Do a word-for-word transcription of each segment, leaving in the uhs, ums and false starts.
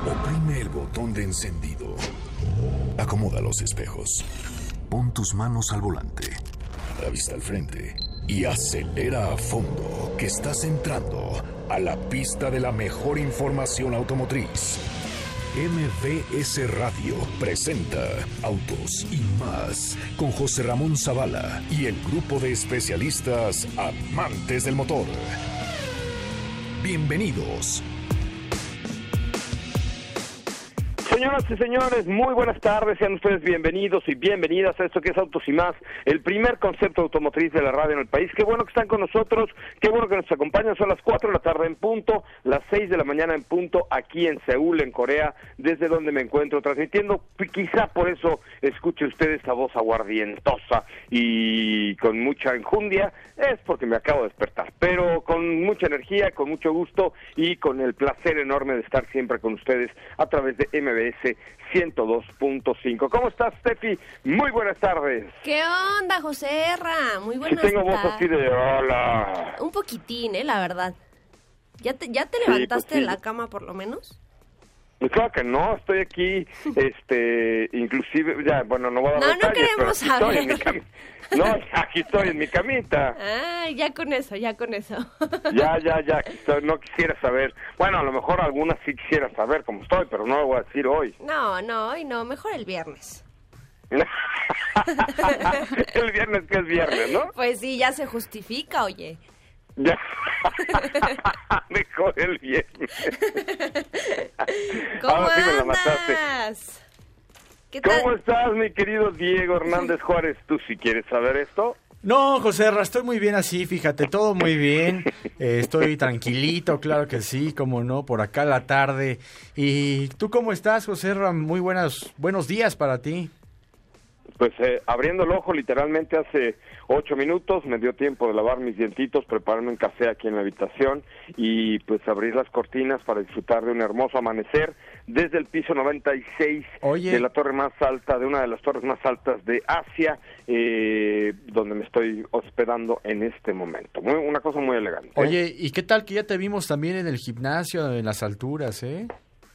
Oprime el botón de encendido. Acomoda los espejos. Pon tus manos al volante. La vista al frente. Y acelera a fondo, que estás entrando a la pista de la mejor información automotriz. M V S Radio presenta Autos y Más con José Ramón Zavala y el grupo de especialistas amantes del motor. Bienvenidos. Señoras y señores, muy buenas tardes, sean ustedes bienvenidos y bienvenidas a esto que es Autos y Más, el primer concepto automotriz de la radio en el país. Qué bueno que están con nosotros, qué bueno que nos acompañan, son las cuatro de la tarde en punto, las seis de la mañana en punto, aquí en Seúl, en Corea, desde donde me encuentro transmitiendo. Quizá por eso escuche usted esta voz aguardientosa y con mucha enjundia, es porque me acabo de despertar, pero con mucha energía, con mucho gusto y con el placer enorme de estar siempre con ustedes a través de M V S ciento dos punto cinco. ¿Cómo estás, Steffi? Muy buenas tardes. ¿Qué onda, José Erra? Muy buenas tardes. Tengo voz así de hola. Un poquitín, eh, la verdad. ¿Ya te, ya te levantaste sí, pues, sí. de la cama, por lo menos? Pues claro que no, estoy aquí, este, inclusive, ya, bueno, no voy a dar No, detalles, no queremos saber. No, aquí estoy en mi camita. Ah, ya con eso, ya con eso. Ya, ya, ya, estoy, no quisiera saber. Bueno, a lo mejor algunas sí quisiera saber cómo estoy, pero no lo voy a decir hoy. No, no, hoy no, mejor el viernes. El viernes que es viernes, ¿no? Pues sí, ya se justifica, oye. Ya. Mejor el viernes. ¿Cómo Ahora sí me la andas? mataste. ¿Qué tal? ¿Cómo estás, mi querido Diego Hernández Juárez? ¿Tú si quieres saber esto? No, José Erra, estoy muy bien así, fíjate, todo muy bien, eh, estoy tranquilito, claro que sí, cómo no, por acá la tarde. ¿Y tú cómo estás, José Erra? Muy buenas, buenos días para ti. Pues eh, abriendo el ojo literalmente hace ocho minutos, me dio tiempo de lavar mis dientitos, prepararme un café aquí en la habitación y pues abrir las cortinas para disfrutar de un hermoso amanecer desde el piso noventa y seis Oye. de la torre más alta, de una de las torres más altas de Asia, eh, donde me estoy hospedando en este momento. Muy, una cosa muy elegante. ¿eh? Oye, ¿y qué tal que ya te vimos también en el gimnasio, en las alturas, eh?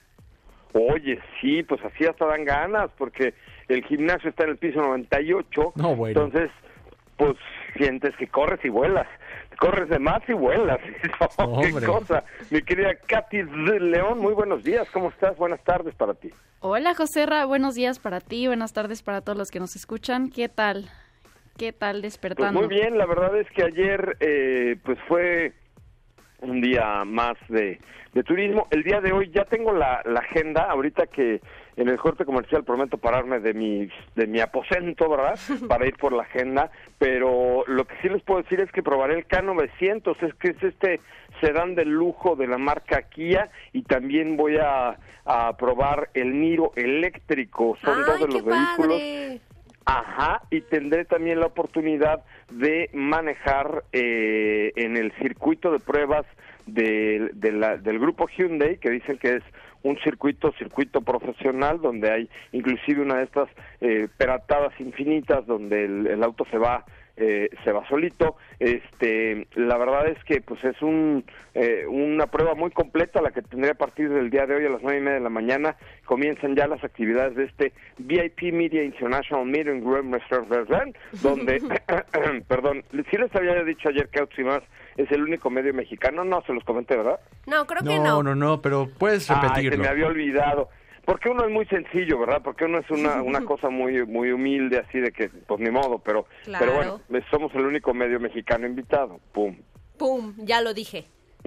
Oye, sí, pues así hasta dan ganas, porque el gimnasio está en el piso noventa y ocho, no, bueno. Entonces, pues sientes que corres y vuelas, corres de más y vuelas, no, qué cosa. Mi querida Katy León, muy buenos días, ¿cómo estás? Buenas tardes para ti. Hola, José Ra, buenos días para ti, buenas tardes para todos los que nos escuchan, ¿qué tal? ¿Qué tal despertando? Pues muy bien, la verdad es que ayer, eh, pues fue un día más de, de turismo. El día de hoy ya tengo la, la agenda, ahorita que en el corte comercial prometo pararme de mi, de mi aposento, ¿verdad? Para ir por la agenda, pero lo que sí les puedo decir es que probaré el K novecientos, es que es este sedán de lujo de la marca Kia, y también voy a, a probar el Niro eléctrico, son ¡Ay, dos de los qué vehículos. padre! Ajá, y tendré también la oportunidad de manejar eh, en el circuito de pruebas de, de la, del grupo Hyundai, que dicen que es un circuito, circuito profesional, donde hay inclusive una de estas eh, peratadas infinitas, donde el, el auto se va eh, se va solito. Este, la verdad es que pues es un eh, una prueba muy completa la que tendré a partir del día de hoy a las nueve y media de la mañana. Comienzan ya las actividades de este V I P Media International Meeting Room Restaurant, donde, perdón, sí les había dicho ayer que Autos y Más es el único medio mexicano, no se los comenté, ¿verdad? No, creo que No, no. no, no, pero puedes repetirlo. Ay, se me había olvidado. Porque uno es muy sencillo, ¿verdad? Porque uno es una una cosa muy muy humilde, así de que, pues ni modo, pero Claro. pero bueno, somos el único medio mexicano invitado. Pum. Pum, ya lo dije.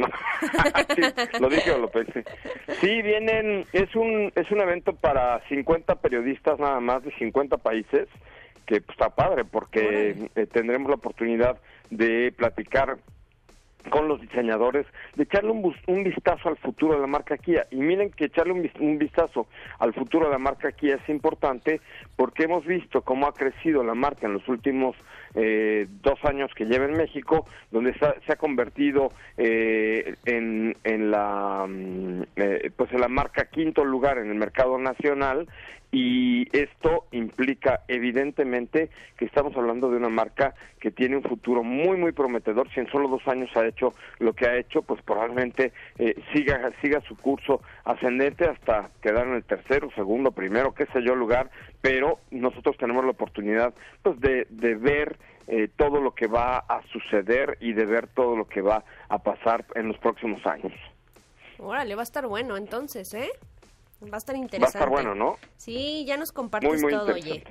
Sí, lo dije o lo pensé. Sí, vienen, es un es un evento para cincuenta periodistas nada más de cincuenta países, que pues, está padre porque eh, tendremos la oportunidad de platicar con los diseñadores, de echarle un, bus, un vistazo al futuro de la marca Kia. Y miren que echarle un, un vistazo al futuro de la marca Kia es importante porque hemos visto cómo ha crecido la marca en los últimos eh, dos años que lleva en México, donde se ha, se ha convertido eh, en, en la eh, pues en la marca quinto lugar en el mercado nacional, y esto implica evidentemente que estamos hablando de una marca que tiene un futuro muy muy prometedor. Si en solo dos años ha hecho lo que ha hecho, pues probablemente eh, siga siga su curso ascendente hasta quedar en el tercero, segundo, primero, qué sé yo, lugar, pero nosotros tenemos la oportunidad pues de, de ver eh, todo lo que va a suceder y de ver todo lo que va a pasar en los próximos años. Órale, va a estar bueno entonces, ¿eh? Va a estar interesante. Va a estar bueno, ¿no? Sí, ya nos compartes muy, muy todo, oye.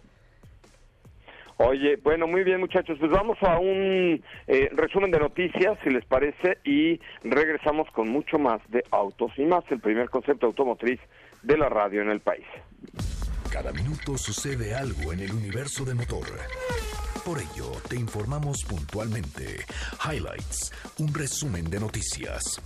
Oye, bueno, muy bien, muchachos, pues vamos a un eh, resumen de noticias, si les parece, y regresamos con mucho más de Autos y Más, el primer concepto automotriz de la radio en el país. Cada minuto sucede algo en el universo de motor. Por ello, te informamos puntualmente. Highlights, un resumen de noticias.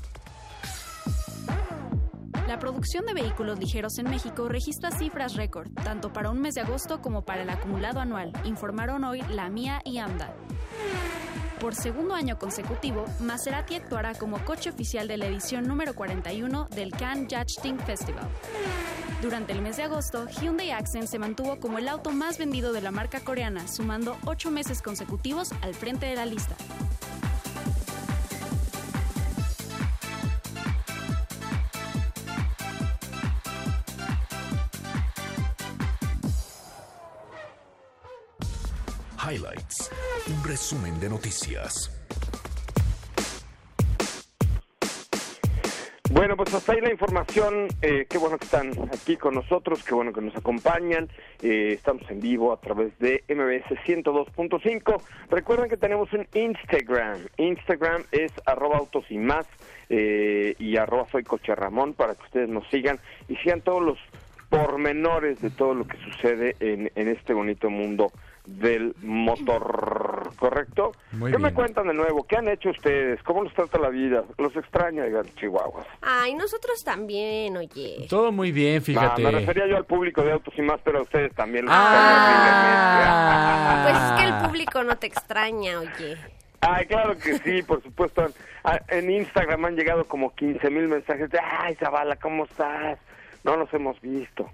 La producción de vehículos ligeros en México registra cifras récord, tanto para un mes de agosto como para el acumulado anual, informaron hoy la M I A y AMDA. Por segundo año consecutivo, Maserati actuará como coche oficial de la edición número cuarenta y uno del Cannes Yachting Festival. Durante el mes de agosto, Hyundai Accent se mantuvo como el auto más vendido de la marca coreana, sumando ocho meses consecutivos al frente de la lista. Highlights, un resumen de noticias. Bueno, pues hasta ahí la información. Eh, qué bueno que están aquí con nosotros, qué bueno que nos acompañan. Eh, estamos en vivo a través de M B S ciento dos punto cinco. Recuerden que tenemos un Instagram. Instagram es arroba autos y más eh, y arroba soy Coche Ramón, para que ustedes nos sigan y sigan todos los pormenores de todo lo que sucede en, en este bonito mundo del motor, ¿correcto? Muy ¿Qué bien. me cuentan de nuevo? ¿Qué han hecho ustedes? ¿Cómo los trata la vida? ¿Los extraña, digan, chihuahuas? Ay, nosotros también, oye. Todo muy bien, fíjate. Ah, me refería yo al público de Autos y Más, pero a ustedes también los Ah. Pues es que el público no te extraña, oye. Ay, claro que sí, por supuesto. En Instagram han llegado como quince mil mensajes de, ay, Zavala, ¿cómo estás? No nos hemos visto.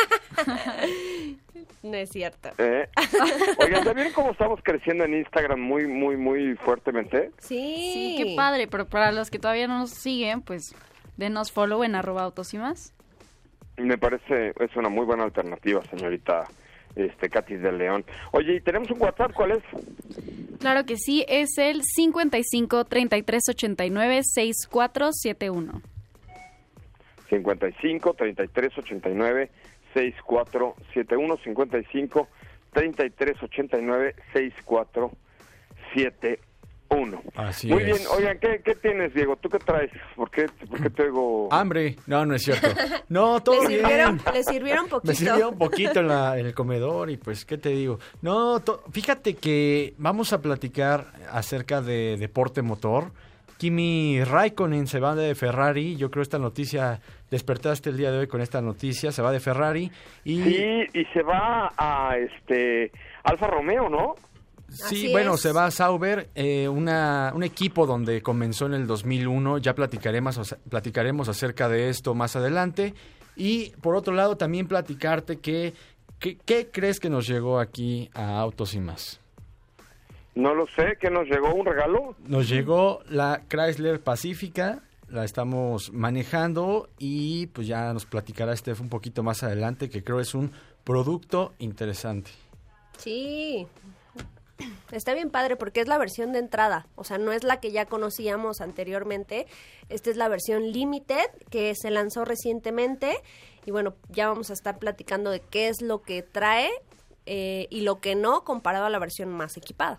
No es cierto. ¿Eh? Oigan, ¿ya vieron cómo estamos creciendo en Instagram muy, muy, muy fuertemente? Sí. Sí, qué padre, pero para los que todavía no nos siguen, pues denos follow en arroba autos y más. Me parece, es una muy buena alternativa, señorita este Katy de León. Oye, ¿y tenemos un WhatsApp? ¿Cuál es? Claro que sí, es el cincuenta y cinco, treinta y tres, ochenta y nueve, sesenta y cuatro setenta y uno. cincuenta y cinco, treinta y tres, ochenta y nueve, sesenta y cuatro setenta y uno, cincuenta y cinco, treinta y tres, ochenta y nueve, sesenta y cuatro setenta y uno. Así Muy es. bien. Oigan, ¿qué, ¿qué tienes, Diego? ¿Tú qué traes? ¿Por qué, por qué te oigo? Hambre. No, no es cierto. No, todo ¿Le bien. sirvieron, le sirvieron poquito? Me sirvió un poquito en, la, en el comedor y pues, ¿qué te digo? No, to- fíjate que vamos a platicar acerca de deporte motor. Kimi Raikkonen se va de Ferrari. Yo creo esta noticia, despertaste el día de hoy con esta noticia, se va de Ferrari. Y Sí, y se va a este Alfa Romeo, ¿no? Sí, Así bueno, es. se va a Sauber, eh, una, un equipo donde comenzó en el dos mil uno, ya platicaremos, o sea, platicaremos acerca de esto más adelante. Y por otro lado, también platicarte que, que ¿qué crees que nos llegó aquí a Autos y Más? No lo sé, ¿qué nos llegó? ¿Un regalo? Nos llegó la Chrysler Pacifica, la estamos manejando y pues ya nos platicará Steph un poquito más adelante, que creo es un producto interesante. Sí. Está bien padre porque es la versión de entrada, o sea, no es la que ya conocíamos anteriormente. Esta es la versión Limited que se lanzó recientemente y bueno, ya vamos a estar platicando de qué es lo que trae eh, y lo que no comparado a la versión más equipada.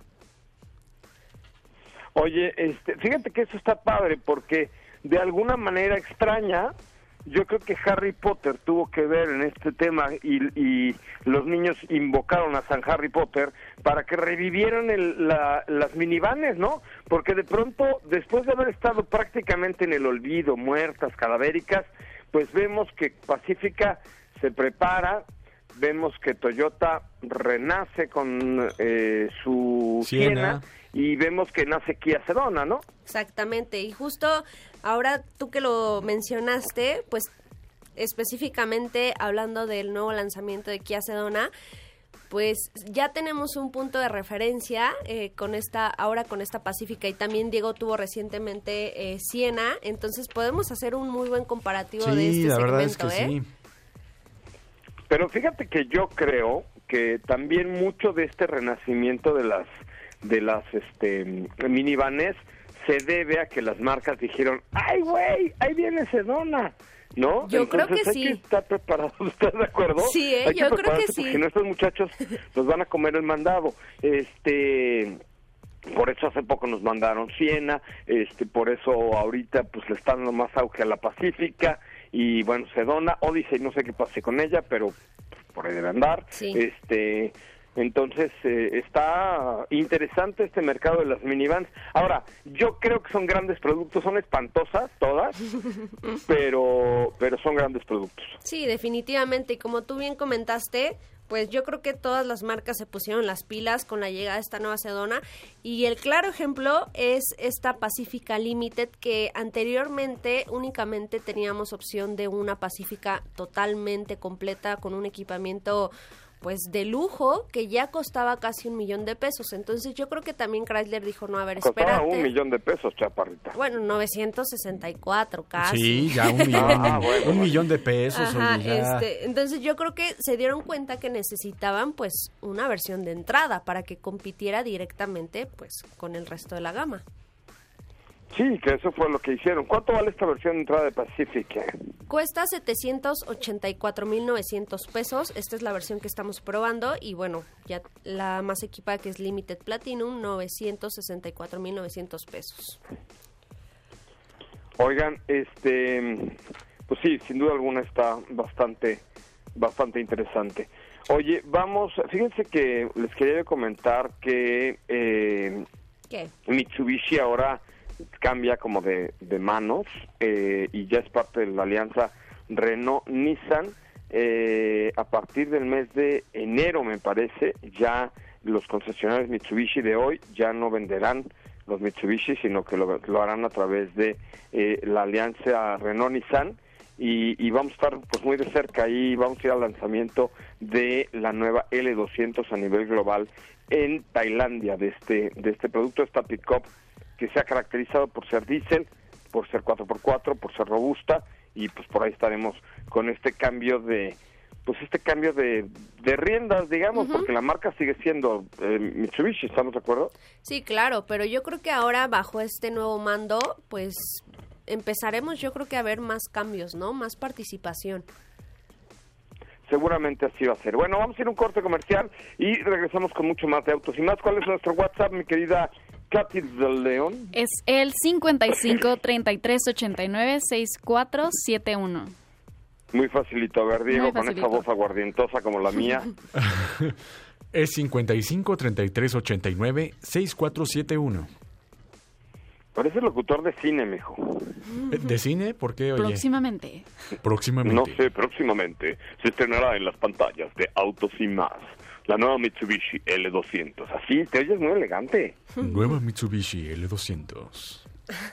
Oye, este, fíjate que eso está padre porque de alguna manera extraña, yo creo que Harry Potter tuvo que ver en este tema y, y los niños invocaron a San Harry Potter para que revivieran el, la, las minivanes, ¿no? Porque de pronto, después de haber estado prácticamente en el olvido, muertas, cadavéricas, pues vemos que Pacífica se prepara vemos que Toyota renace con eh, su Siena. Siena y vemos que nace Kia Sedona, ¿no? Exactamente, y justo ahora tú que lo mencionaste, pues específicamente hablando del nuevo lanzamiento de Kia Sedona, pues ya tenemos un punto de referencia eh, con esta, ahora con esta Pacífica, y también Diego tuvo recientemente eh, Siena, entonces podemos hacer un muy buen comparativo sí, de este la segmento, verdad es que ¿eh? sí. Pero fíjate que yo creo que también mucho de este renacimiento de las de las este minivanes se debe a que las marcas dijeron, ¡ay, güey! ¡Ahí viene Sedona! ¿No? Yo Entonces, creo que hay sí. que estar preparados, ¿estás de acuerdo? Sí, ¿eh? Hay que Yo creo que prepararse sí. Porque no, estos muchachos nos van a comer el mandado. Este... Por eso hace poco nos mandaron Siena, este, por eso ahorita pues le están dando más auge a la Pacífica, y bueno, Sedona, Odyssey, no sé qué pase con ella, pero pues, por ahí debe andar. Sí. Este, entonces eh, está interesante este mercado de las minivans. Ahora, yo creo que son grandes productos, son espantosas todas, pero pero son grandes productos. Sí, definitivamente, y como tú bien comentaste, pues yo creo que todas las marcas se pusieron las pilas con la llegada de esta nueva Sedona, y el claro ejemplo es esta Pacífica Limited, que anteriormente únicamente teníamos opción de una Pacífica totalmente completa con un equipamiento pues de lujo que ya costaba casi un millón de pesos. Entonces yo creo que también Chrysler dijo, no, a ver, Costaba espérate. un millón de pesos, chaparrita. Bueno, novecientos sesenta y cuatro casi. Sí, ya un millón, Ah, bueno. un millón de pesos. Ajá, oye, ya. este, entonces yo creo que se dieron cuenta que necesitaban pues una versión de entrada para que compitiera directamente pues con el resto de la gama. Sí, que eso fue lo que hicieron. ¿Cuánto vale esta versión de entrada de Pacific? Cuesta setecientos ochenta y cuatro mil novecientos pesos. Esta es la versión que estamos probando, y bueno, ya la más equipada, que es Limited Platinum, novecientos sesenta y cuatro mil novecientos pesos. Oigan, este, pues sí, sin duda alguna está bastante, bastante interesante. Oye, vamos, fíjense que les quería comentar que eh, ¿Qué? Mitsubishi ahora cambia como de, de manos eh, y ya es parte de la alianza Renault-Nissan. Eh, a partir del mes de enero, me parece, ya los concesionarios Mitsubishi de hoy ya no venderán los Mitsubishi, sino que lo, lo harán a través de eh, la alianza Renault-Nissan, y, y vamos a estar pues muy de cerca ahí. Vamos a ir al lanzamiento de la nueva L doscientos a nivel global en Tailandia, de este, de este producto, esta pick-up que se ha caracterizado por ser diésel, por ser cuatro por cuatro, por ser robusta, y pues por ahí estaremos con este cambio de pues este cambio de, de riendas, digamos, uh-huh. porque la marca sigue siendo eh, Mitsubishi, ¿estamos de acuerdo? Sí, claro, pero yo creo que ahora bajo este nuevo mando, pues empezaremos yo creo que a ver más cambios, ¿no? Más participación. Seguramente así va a ser. Bueno, vamos a ir a un corte comercial y regresamos con mucho más de Autos y Más. ¿Cuál es nuestro WhatsApp, mi querida Katy del León? Es el cincuenta y cinco, treinta y tres, ochenta y nueve, sesenta y cuatro setenta y uno. Muy facilito. A ver, Diego, con esa voz aguardientosa como la mía. Es cincuenta y cinco, treinta y tres, ochenta y nueve, sesenta y cuatro setenta y uno. Parece locutor de cine, mijo. ¿De cine? ¿Por qué, oye? Próximamente. Próximamente. No sé, próximamente se estrenará en las pantallas de Autos y Más la nueva Mitsubishi L doscientos. Así, te oyes muy elegante. Nueva Mitsubishi L doscientos.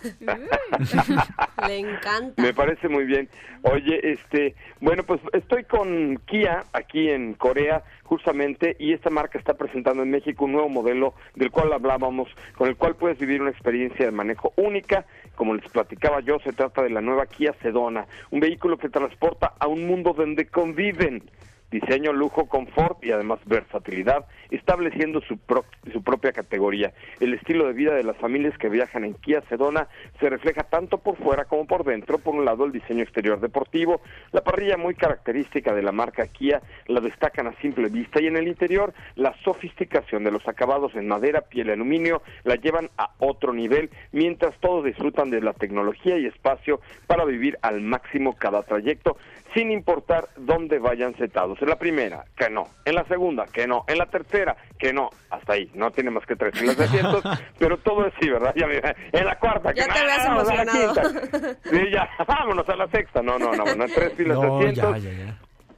Le encanta. Me parece muy bien. Oye, este, bueno, pues estoy con Kia aquí en Corea justamente, y esta marca está presentando en México un nuevo modelo del cual hablábamos, con el cual puedes vivir una experiencia de manejo única. Como les platicaba yo, se trata de la nueva Kia Sedona, un vehículo que transporta a un mundo donde conviven diseño, lujo, confort y además versatilidad, estableciendo su, pro, su propia categoría. El estilo de vida de las familias que viajan en Kia Sedona se refleja tanto por fuera como por dentro. Por un lado, el diseño exterior deportivo, la parrilla muy característica de la marca Kia la destacan a simple vista, y en el interior la sofisticación de los acabados en madera, piel y aluminio la llevan a otro nivel, mientras todos disfrutan de la tecnología y espacio para vivir al máximo cada trayecto, sin importar dónde vayan sentados. En la primera, que no. En la segunda, que no. En la tercera, que no. Hasta ahí, no tiene más que tres filas de asientos, pero todo es sí, ¿verdad? Ya, en la cuarta, que ya no. te habías Vámonos emocionado. a la quinta. Sí, ya, vámonos a la sexta. No, no, no, no, tres filas no, de asientos. Ya, ya, ya.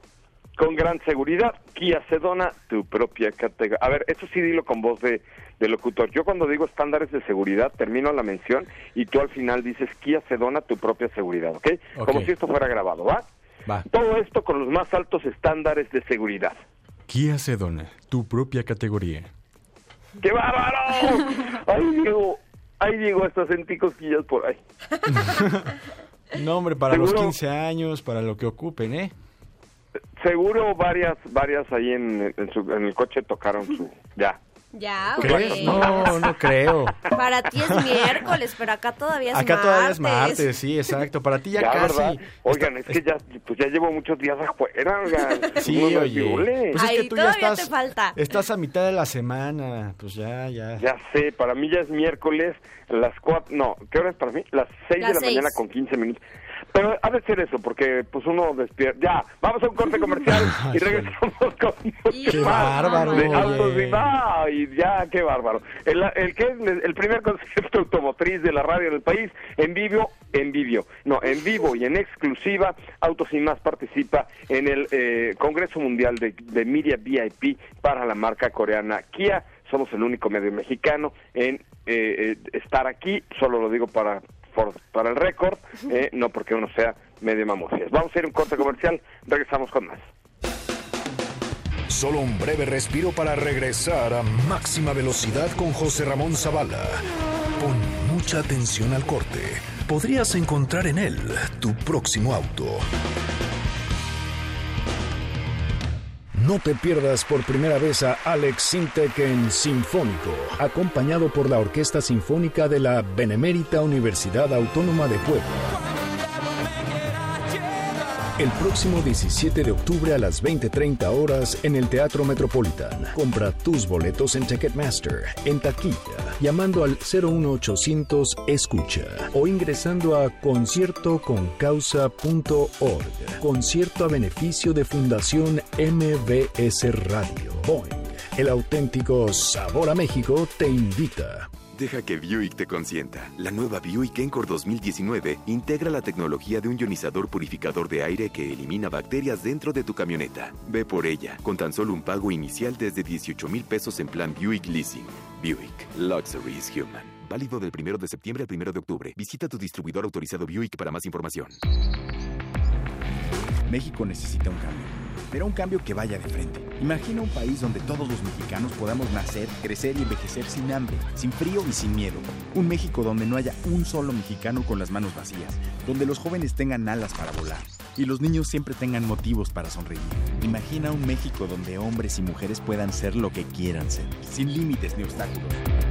con gran seguridad. Kia Sedona, tu propia categoría. A ver, eso sí dilo con voz de, de locutor. Yo cuando digo estándares de seguridad, termino la mención y tú al final dices Kia Sedona, tu propia seguridad, ¿ok? Ok. Como si esto fuera grabado, ¿va? Va. Todo esto con los más altos estándares de seguridad. Kia Sedona, tu propia categoría. ¡Qué bárbaro! ¡Ay, Diego! ¡Ay, Diego! Hasta sentí cosquillas por ahí. No, hombre, para ¿Seguro? los quince años, para lo que ocupen, ¿eh? Seguro varias varias ahí en, en, su, en el coche tocaron su... Ya. Ya, ¿Crees? güey. No, no creo. Para ti es miércoles, pero acá todavía es Acá martes. todavía es martes, sí, exacto. Para ti ya, Ya, casi. ¿verdad? Oigan, Está- es que ya, pues ya llevo muchos días afuera, oigan. Sí, No, no, oye. híjole. Pues es Ay, que tú ya todavía estás, te falta. estás a mitad de la semana. Pues ya, ya. Ya sé, para mí ya es miércoles, las cuatro, no, ¿qué hora es para mí? Las seis Las de la seis. mañana con quince minutos. Pero ha de ser eso, porque pues uno despierta. Ya, vamos a un corte comercial y regresamos con mucho Qué más bárbaro, de oye. autos y va, y ya, qué bárbaro. El, el que es el primer concepto automotriz de la radio en el país, en vivo, en vivo, no, en vivo y en exclusiva, Autos y Más participa en el eh, Congreso Mundial de, de Media V I P para la marca coreana Kia. Somos el único medio mexicano en eh, eh, estar aquí, solo lo digo para por, para el récord, eh, no porque uno sea medio mamocias. Vamos a ir a un corte comercial, regresamos con más. Solo un breve respiro para regresar a máxima velocidad con José Ramón Zavala. Pon mucha atención al corte. Podrías encontrar en él tu próximo auto. No te pierdas por primera vez a Alex Sintek en Sinfónico, acompañado por la Orquesta Sinfónica de la Benemérita Universidad Autónoma de Puebla. El próximo diecisiete de octubre a las veinte treinta horas en el Teatro Metropolitan. Compra tus boletos en Ticketmaster, en taquilla, llamando al cero uno ochocientos escucha o ingresando a concierto con causa punto org. Concierto a beneficio de Fundación M B S Radio. Boing, el auténtico sabor a México, te invita. Deja que Buick te consienta. La nueva Buick Encore dos mil diecinueve integra la tecnología de un ionizador purificador de aire que elimina bacterias dentro de tu camioneta. Ve por ella, con tan solo un pago inicial desde dieciocho mil pesos en plan Buick Leasing. Buick. Luxury is human. Válido del primero de septiembre al primero de octubre. Visita tu distribuidor autorizado Buick para más información. México necesita un cambio, pero un cambio que vaya de frente. Imagina un país donde todos los mexicanos podamos nacer, crecer y envejecer sin hambre, sin frío y sin miedo. Un México donde no haya un solo mexicano con las manos vacías, donde los jóvenes tengan alas para volar y los niños siempre tengan motivos para sonreír. Imagina un México donde hombres y mujeres puedan ser lo que quieran ser, sin límites ni obstáculos.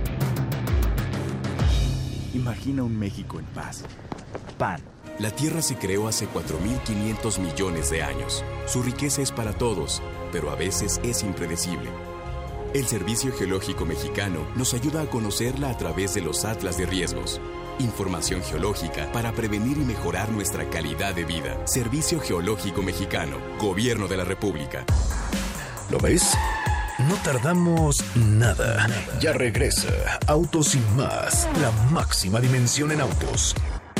Imagina un México en paz. P A N. La Tierra se creó hace cuatro mil quinientos millones de años. Su riqueza es para todos, pero a veces es impredecible. El Servicio Geológico Mexicano nos ayuda a conocerla a través de los atlas de riesgos. Información geológica para prevenir y mejorar nuestra calidad de vida. Servicio Geológico Mexicano, Gobierno de la República. ¿Lo ves? No tardamos nada. Ya regresa Autos y Más, la máxima dimensión en autos.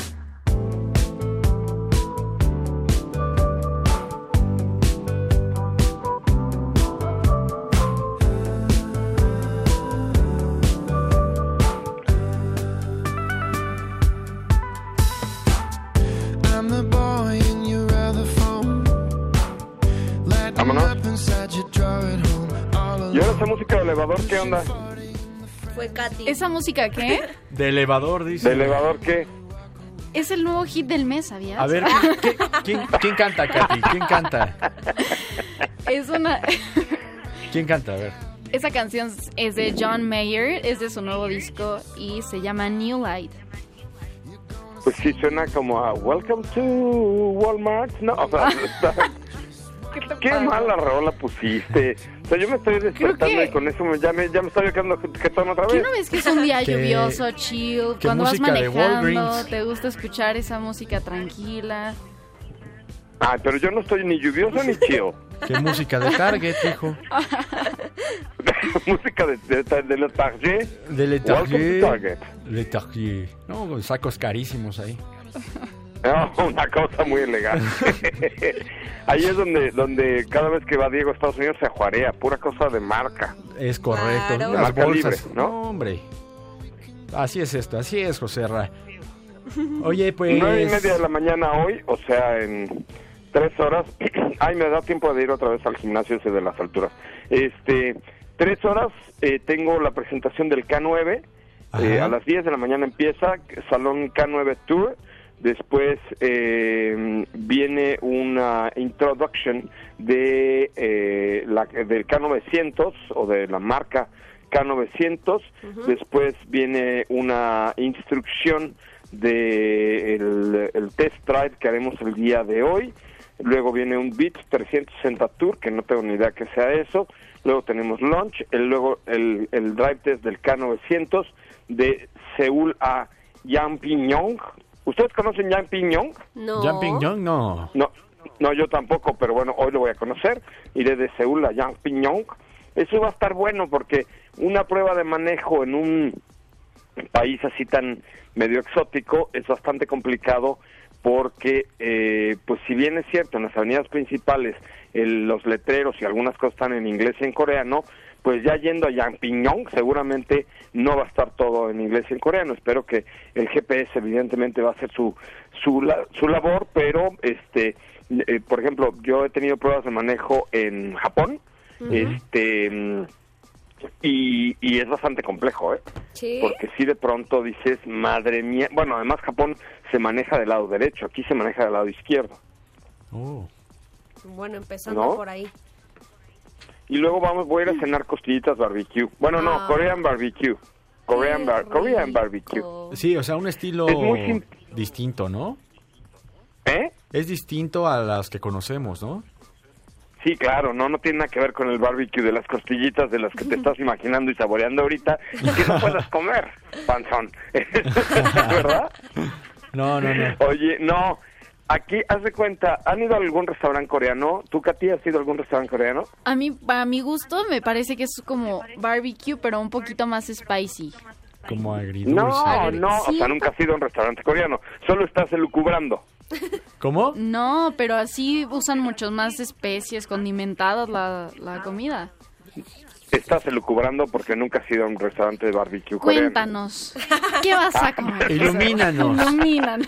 ¿Y ahora esa música de elevador qué onda? Fue Katy. ¿Esa música qué? De elevador, dice. ¿De elevador qué? Es el nuevo hit del mes, ¿sabías? A ver, ¿qué- ¿quién, quién canta, Katy? ¿Quién canta? Es una... ¿Quién canta? A ver. Esa canción es de John Mayer, es de su nuevo disco y se llama New Light. Pues sí, suena como a Welcome to Walmart, ¿no? O sea, está... ¿Qué, te Qué pasa? mala rola pusiste. O sea, yo me estoy despertando que- y con eso me, ya, me, ya me estoy quedando jetón otra ¿Qué vez. no ves que es un día ¿Qué- lluvioso, chill? qué Cuando vas música de manejando, Walgreens? te gusta escuchar esa música tranquila. Ay, pero yo no estoy ni lluvioso ni chill. ¿Qué música de Target, hijo? Música de, de, de, de Le Target. De Le Welcome to Target. Target. Le Target. No, sacos carísimos ahí. No, una cosa muy elegante. Ahí es donde donde cada vez que va Diego a Estados Unidos se ajuarea, pura cosa de marca. Es correcto. Claro. Las Marca bolsas, libre, ¿no? no, hombre. Así es esto, así es, José Ra. Oye, pues... Nueve y media de la mañana hoy, o sea, en tres horas. Ay, me da tiempo de ir otra vez al gimnasio ese de las alturas. Este, tres horas, eh, tengo la presentación del K nueve. Eh, a las diez de la mañana empieza, Salón K nueve Tour. Después eh, viene una introduction de eh, la, del K novecientos o de la marca K novecientos. Uh-huh. Después viene una instrucción de el, el test drive que haremos el día de hoy. Luego viene un Beat trescientos sesenta Tour, que no tengo ni idea que sea eso. Luego tenemos launch, el, luego el, el drive test del K novecientos de Seúl a Yampingong. ¿Ustedes conocen Yampingong? No. Yampingong, no. No, no, yo tampoco, pero bueno, hoy lo voy a conocer. Iré de Seúl a Yampingong. Eso va a estar bueno porque una prueba de manejo en un país así tan medio exótico es bastante complicado porque, eh, pues si bien es cierto, en las avenidas principales el, los letreros y algunas cosas están en inglés y en coreano, pues ya yendo a Yampingong seguramente no va a estar todo en inglés y en coreano. Espero que el G P S evidentemente va a hacer su su, la, su labor, pero este eh, por ejemplo, yo he tenido pruebas de manejo en Japón, uh-huh. este y, y es bastante complejo, ¿eh? ¿Sí? Porque si de pronto dices, madre mía, bueno, además Japón se maneja del lado derecho, aquí se maneja del lado izquierdo. Oh. Bueno, empezando ¿No? por ahí. Y luego vamos, voy a ir a cenar costillitas barbecue. Bueno, ah. no, Korean barbecue. Korean, bar, Korean barbecue. Sí, o sea, un estilo es muy sim- distinto, ¿no? ¿Eh? Es distinto a las que conocemos, ¿no? Sí, claro, no, no tiene nada que ver con el barbecue de las costillitas de las que te estás imaginando y saboreando ahorita y que no puedas comer, panzón. ¿Verdad? No, no, no. Oye, no, aquí, haz de cuenta, ¿han ido a algún restaurante coreano? ¿Tú, Katy, has ido a algún restaurante coreano? A mí, para mi gusto, me parece que es como barbecue, pero un poquito más spicy. Como agridulce. No, no, Sí. o sea, nunca has ido a un restaurante coreano, solo estás elucubrando. ¿Cómo? No, pero así usan muchas más especies condimentadas la, la comida. Estás elucubrando porque nunca has ido a un restaurante de barbecue coreano. Cuéntanos, ¿qué vas a comer? Ilumínanos. Ilumínanos.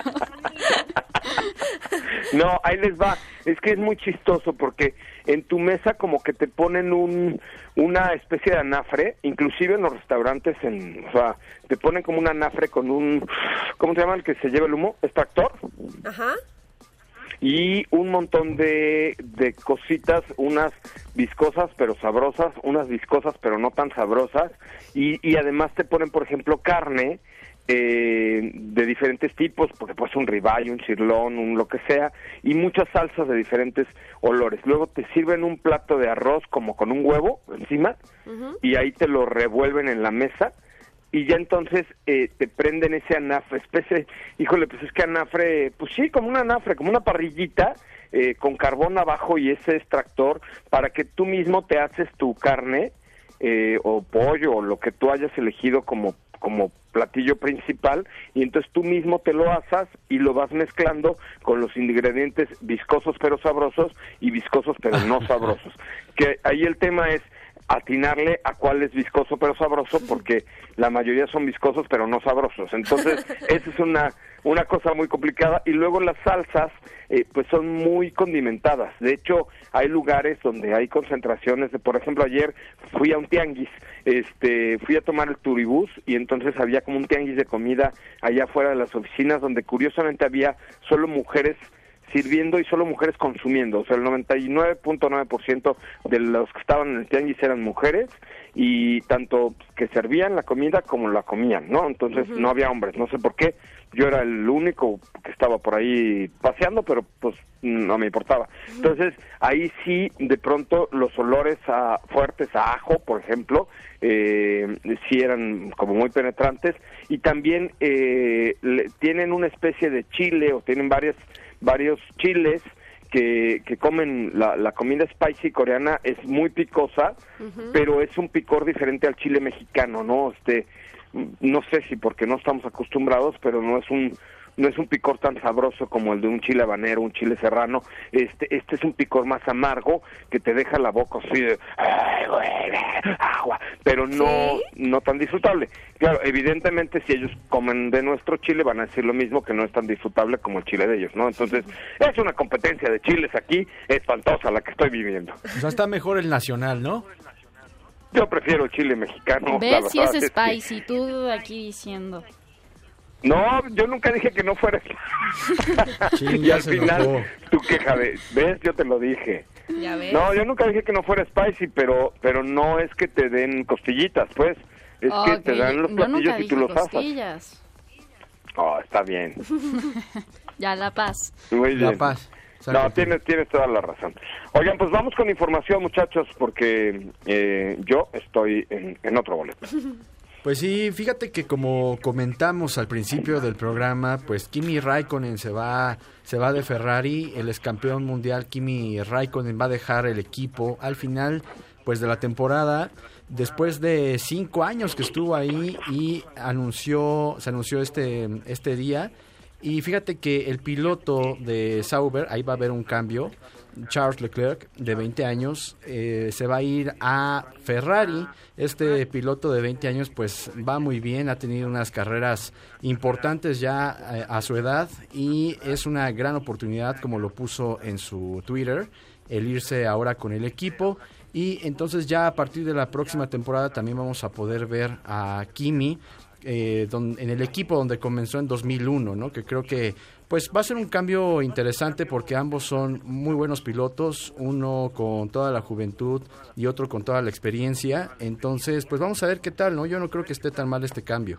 No, ahí les va. Es que es muy chistoso porque en tu mesa como que te ponen un una especie de anafre, inclusive en los restaurantes, en, o sea, te ponen como un anafre con un, ¿cómo se llama el que se lleva el humo? ¿Extractor? Ajá. Y un montón de, de cositas, unas viscosas pero sabrosas, unas viscosas pero no tan sabrosas, y, y además te ponen, por ejemplo, carne eh, de diferentes tipos, porque puede ser un ribeye, un sirloin, un lo que sea, y muchas salsas de diferentes olores. Luego te sirven un plato de arroz como con un huevo encima, uh-huh. y ahí te lo revuelven en la mesa, y ya entonces eh, te prenden ese anafre, especie, híjole, pues es que anafre, pues sí, como un anafre, como una parrillita, eh, con carbón abajo y ese extractor, para que tú mismo te haces tu carne, eh, o pollo, o lo que tú hayas elegido como, como platillo principal, y entonces tú mismo te lo asas y lo vas mezclando con los ingredientes viscosos pero sabrosos y viscosos pero no sabrosos. Que ahí el tema es atinarle a cuál es viscoso pero sabroso, porque la mayoría son viscosos pero no sabrosos. Entonces, esa es una una cosa muy complicada. Y luego las salsas, eh, pues son muy condimentadas. De hecho, hay lugares donde hay concentraciones de, por ejemplo, ayer fui a un tianguis, este, fui a tomar el turibús, y entonces había como un tianguis de comida allá afuera de las oficinas, donde curiosamente había solo mujeres sirviendo y solo mujeres consumiendo. O sea, el noventa y nueve punto nueve por ciento de los que estaban en el tianguis eran mujeres, y tanto que servían la comida como la comían, ¿no? Entonces uh-huh. no había hombres, no sé por qué. Yo era el único que estaba por ahí paseando, pero pues no me importaba. Entonces, ahí sí, de pronto, los olores a, fuertes a ajo, por ejemplo, eh, sí eran como muy penetrantes, y también eh, le, tienen una especie de chile, o tienen varias varios chiles que, que comen. La, la comida spicy coreana es muy picosa, uh-huh. pero es un picor diferente al chile mexicano, ¿no? Este, no sé si porque no estamos acostumbrados, pero no es un no es un picor tan sabroso como el de un chile habanero, un chile serrano. Este este es un picor más amargo que te deja la boca así de ay, güey, agua, pero no ¿Sí? no tan disfrutable. Claro, evidentemente si ellos comen de nuestro chile van a decir lo mismo, que no es tan disfrutable como el chile de ellos, ¿no? Entonces, es una competencia de chiles aquí espantosa la que estoy viviendo. O sea, está mejor el nacional, ¿no? Yo prefiero el chile mexicano. la ¿Ves? Si es verdad es que- spicy, tú aquí diciendo. No, yo nunca dije que no fuera. Sí, y ya al se final, enojó. tu queja de, ¿ves? Yo te lo dije. Ya ves. No, yo nunca dije que no fuera spicy, pero pero no es que te den costillitas, pues. Es Ok, que te dan los yo platillos nunca y tú dije los asas. costillas. Oh, está bien. Ya, La Paz. Muy La bien. Paz. No, Exacto. tienes, tienes toda la razón. Oigan, pues vamos con información, muchachos, porque eh, yo estoy en, en otro boleto. Pues sí, fíjate que como comentamos al principio del programa, pues Kimi Raikkonen se va, se va de Ferrari, el ex campeón mundial Kimi Raikkonen va a dejar el equipo al final pues de la temporada, después de cinco años que estuvo ahí y anunció, se anunció este, este día. Y fíjate que el piloto de Sauber, ahí va a haber un cambio, Charles Leclerc, de veinte años, eh, se va a ir a Ferrari. Este piloto de veinte años pues va muy bien, ha tenido unas carreras importantes ya eh, a su edad y es una gran oportunidad, como lo puso en su Twitter, el irse ahora con el equipo. Y entonces ya a partir de la próxima temporada también vamos a poder ver a Kimi Eh, don, en el equipo donde comenzó en dos mil uno, ¿no? Que creo que pues va a ser un cambio interesante porque ambos son muy buenos pilotos, uno con toda la juventud y otro con toda la experiencia. Entonces, pues vamos a ver qué tal, ¿no? Yo no creo que esté tan mal este cambio.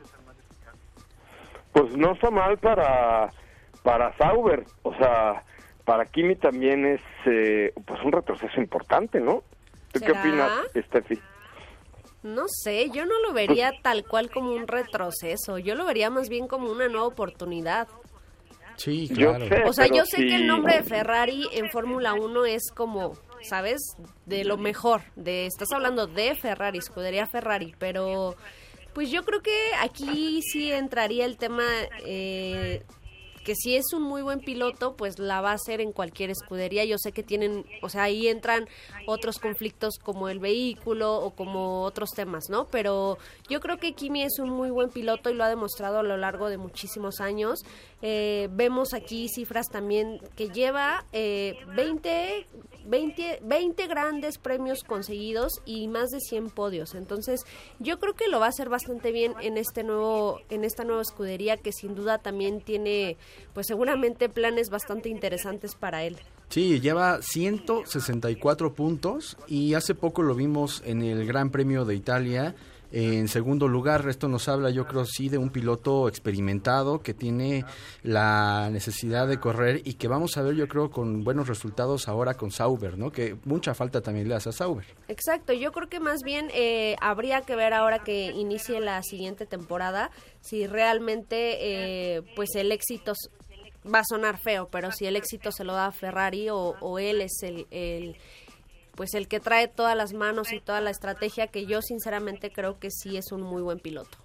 Pues no está mal para para Sauber, o sea, para Kimi también es eh, pues un retroceso importante, ¿no? ¿Tú qué ¿Será? opinas, Steffi? No sé, yo no lo vería tal cual como un retroceso, yo lo vería más bien como una nueva oportunidad. Sí, Yo claro. sé, O sea, pero yo sé sí. que el nombre de Ferrari en Fórmula uno es como, ¿sabes? De lo mejor, de estás hablando de Ferrari, escudería Ferrari, pero pues yo creo que aquí sí entraría el tema eh, que si es un muy buen piloto, pues la va a hacer en cualquier escudería. Yo sé que tienen, o sea, ahí entran otros conflictos como el vehículo o como otros temas, ¿no? Pero yo creo que Kimi es un muy buen piloto y lo ha demostrado a lo largo de muchísimos años. Eh, vemos aquí cifras también que lleva eh, veinte, veinte, veinte grandes premios conseguidos y más de cien podios. Entonces, yo creo que lo va a hacer bastante bien en este nuevo, en esta nueva escudería que sin duda también tiene, pues seguramente planes bastante interesantes para él. Sí, lleva ciento sesenta y cuatro puntos y hace poco lo vimos en el Gran Premio de Italia en segundo lugar. Esto nos habla, yo creo, sí, de un piloto experimentado que tiene la necesidad de correr y que vamos a ver, yo creo, con buenos resultados ahora con Sauber, ¿no? Que mucha falta también le hace a Sauber. Exacto, yo creo que más bien eh, habría que ver ahora que inicie la siguiente temporada si realmente eh, pues el éxito s- va a sonar feo, pero si el éxito se lo da a Ferrari o, o él es el, el pues el que trae todas las manos y toda la estrategia, que yo sinceramente creo que sí es un muy buen piloto.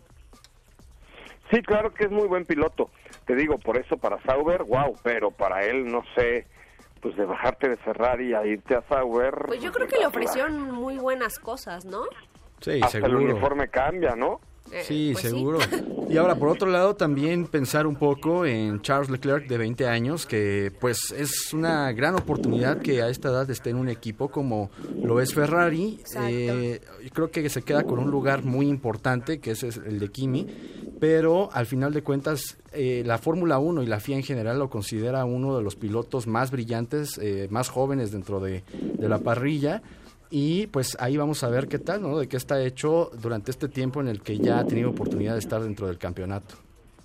Sí, claro que es muy buen piloto. Te digo, por eso para Sauber, wow, pero para él, no sé, pues de bajarte de Ferrari a irte a Sauber. Pues yo creo que le ofrecieron muy buenas cosas, ¿no? Sí, hasta el seguro. uniforme cambia, ¿no? Eh, Sí, pues seguro. Y ahora, por otro lado, también pensar un poco en Charles Leclerc, de veinte años, que pues es una gran oportunidad que a esta edad esté en un equipo como lo es Ferrari. Exacto. Eh, creo que se queda con un lugar muy importante, que ese es el de Kimi, pero al final de cuentas, eh, la Fórmula uno y la F I A en general lo considera uno de los pilotos más brillantes, eh, más jóvenes dentro de, de la parrilla. Y pues ahí vamos a ver qué tal, ¿no? De qué está hecho durante este tiempo en el que ya ha tenido oportunidad de estar dentro del campeonato.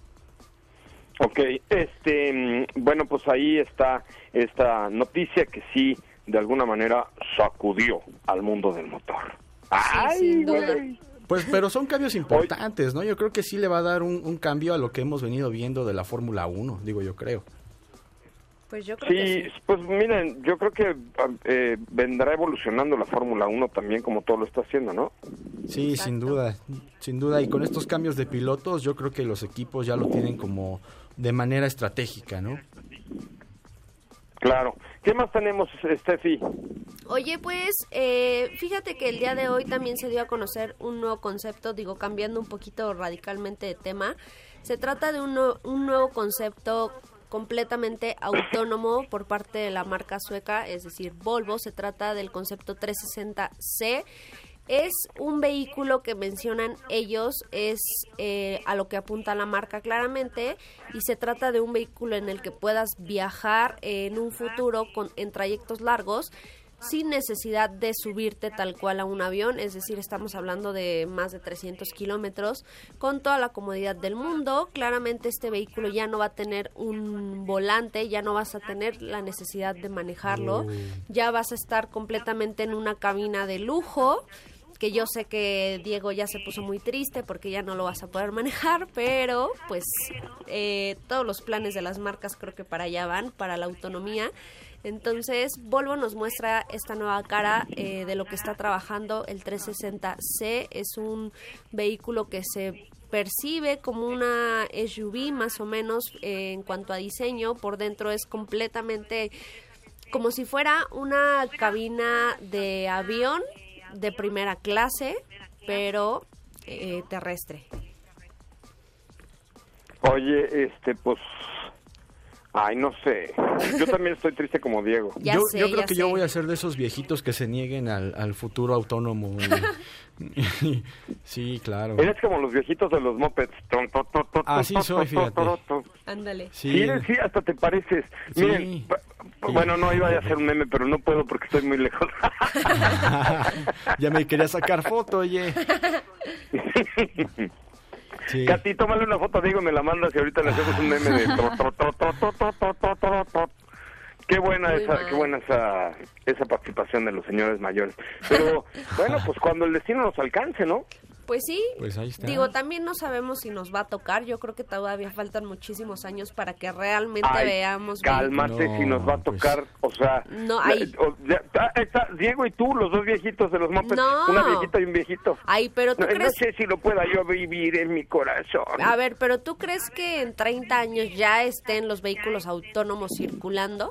Ok, este, mm, bueno, pues ahí está esta noticia que sí, de alguna manera, sacudió al mundo del motor. ¡Ay, sin duda. güey! Pues, pero son cambios importantes, ¿no? Yo creo que sí le va a dar un, un cambio a lo que hemos venido viendo de la Fórmula uno, digo yo creo. Pues yo creo Sí, que sí. pues miren, yo creo que eh, vendrá evolucionando la Fórmula uno también como todo lo está haciendo, ¿no? Sí, Exacto. sin duda, sin duda. Y con estos cambios de pilotos, yo creo que los equipos ya lo tienen como de manera estratégica, ¿no? Claro. ¿Qué más tenemos, Steffi? Oye, pues, eh, fíjate que el día de hoy también se dio a conocer un nuevo concepto, digo, cambiando un poquito radicalmente de tema. Se trata de un, no- un nuevo concepto completamente autónomo por parte de la marca sueca, es decir, Volvo. Se trata del concepto trescientos sesenta ce. Es un vehículo que mencionan ellos, es eh, a lo que apunta la marca claramente, y se trata de un vehículo en el que puedas viajar en un futuro con, en trayectos largos sin necesidad de subirte tal cual a un avión, es decir, estamos hablando de más de trescientos kilómetros, con toda la comodidad del mundo. Claramente este vehículo ya no va a tener un volante, ya no vas a tener la necesidad de manejarlo, ya vas a estar completamente en una cabina de lujo, que yo sé que Diego ya se puso muy triste porque ya no lo vas a poder manejar, pero pues eh, todos los planes de las marcas creo que para allá van, para la autonomía. Entonces Volvo nos muestra esta nueva cara eh, de lo que está trabajando el trescientos sesenta ce. Es un vehículo que se percibe como una S U V más o menos eh, en cuanto a diseño. Por dentro es completamente como si fuera una cabina de avión de primera clase, pero eh, terrestre. Oye, este, pues, ay, no sé. Yo también estoy triste como Diego. Ya yo, sé, yo creo ya que sé. yo voy a ser de esos viejitos que se nieguen al, al futuro autónomo. Y- sí, claro. Eres como los viejitos de los mopeds. Así soy, fíjate. Ándale. Sí, Sí, eres- sí, hasta te pareces. Sí. Miren, pa- pa- bueno, no iba a hacer un meme, pero no puedo porque estoy muy lejos. ya me quería sacar foto, oye. Sí. Katy, tómale una foto, digo, me la mandas y ahorita le hacemos un meme de... tro, tro, tro, tro, tro, tro, tro, tro, tro, tro. Qué buena Muy esa, mal. qué buena esa, esa participación de los señores mayores. Pero, bueno, pues cuando el destino nos alcance, ¿no? Pues sí, Pues ahí está. digo, también no sabemos si nos va a tocar. Yo creo que todavía faltan muchísimos años para que realmente Ay, veamos. cálmate No, si nos va a pues- tocar, o sea... No, ahí- o- ya- ah, está Diego y tú, los dos viejitos de los mopeds. No. Una viejita y un viejito. Ay, pero tú No, no crees... sé si lo pueda yo vivir en mi corazón. A ver, pero ¿tú crees que en treinta años ya estén los vehículos autónomos circulando?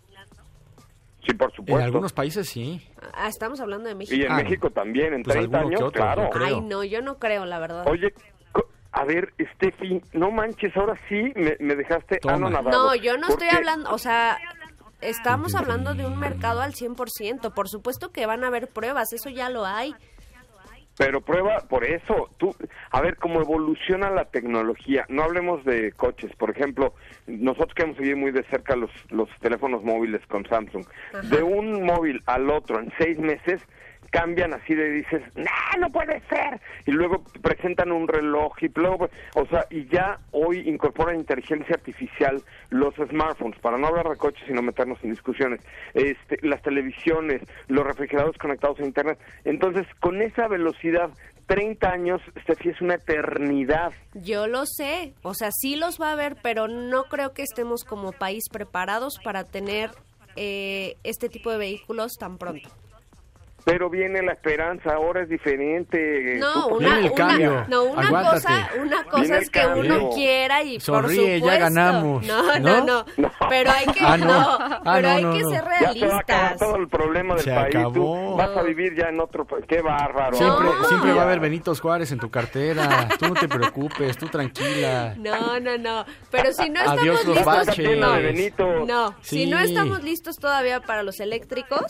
Sí, por En supuesto. algunos países sí. Ah, estamos hablando de México. Y en Ah, México también, en pues treinta alguno que años, otro, claro. yo creo. Ay, no, yo no creo, la verdad. Oye, co- a ver, Steffi, no manches, ahora sí me, me dejaste Toma. anonadado. No, yo no estoy Porque- hablando, o sea, estamos hablando de un mercado al cien por ciento. Por supuesto que van a haber pruebas, eso ya lo hay. Pero prueba, por eso, tú, a ver cómo evoluciona la tecnología. No hablemos de coches, por ejemplo, nosotros que hemos seguido muy de cerca los, los teléfonos móviles con Samsung. Ajá. De un móvil al otro en seis meses cambian así de dices, no, no puede ser. Y luego presentan un reloj y luego, o sea, y ya hoy incorporan inteligencia artificial los smartphones, para no hablar de coches sino meternos en discusiones, este, las televisiones, los refrigeradores conectados a internet. Entonces, con esa velocidad, treinta años, Steffi, es una eternidad. Yo lo sé, o sea, sí los va a haber, pero no creo que estemos como país preparados para tener eh, este tipo de vehículos tan pronto. Pero viene la esperanza, ahora es diferente. No, Tú- una, Viene el una- cambio. no, una Aguántate. cosa, una cosa Viene es el que cambio. uno quiera y Sonríe, por ya supuesto. ganamos, No, no, ¿no? no, No. pero hay que Ah, no. no, Ah, pero no, hay no, que no. ser Ya se va a acabar realistas. todo el problema del Se país. acabó. Tú vas a vivir ya en otro país. Qué bárbaro. Siempre, No. siempre va a haber Benitos Juárez en tu cartera. Tú no te preocupes, tú tranquila. No, no, no, pero si no estamos Adiós los listos, baches. no, de Benito. no, Sí. si no estamos listos todavía para los eléctricos,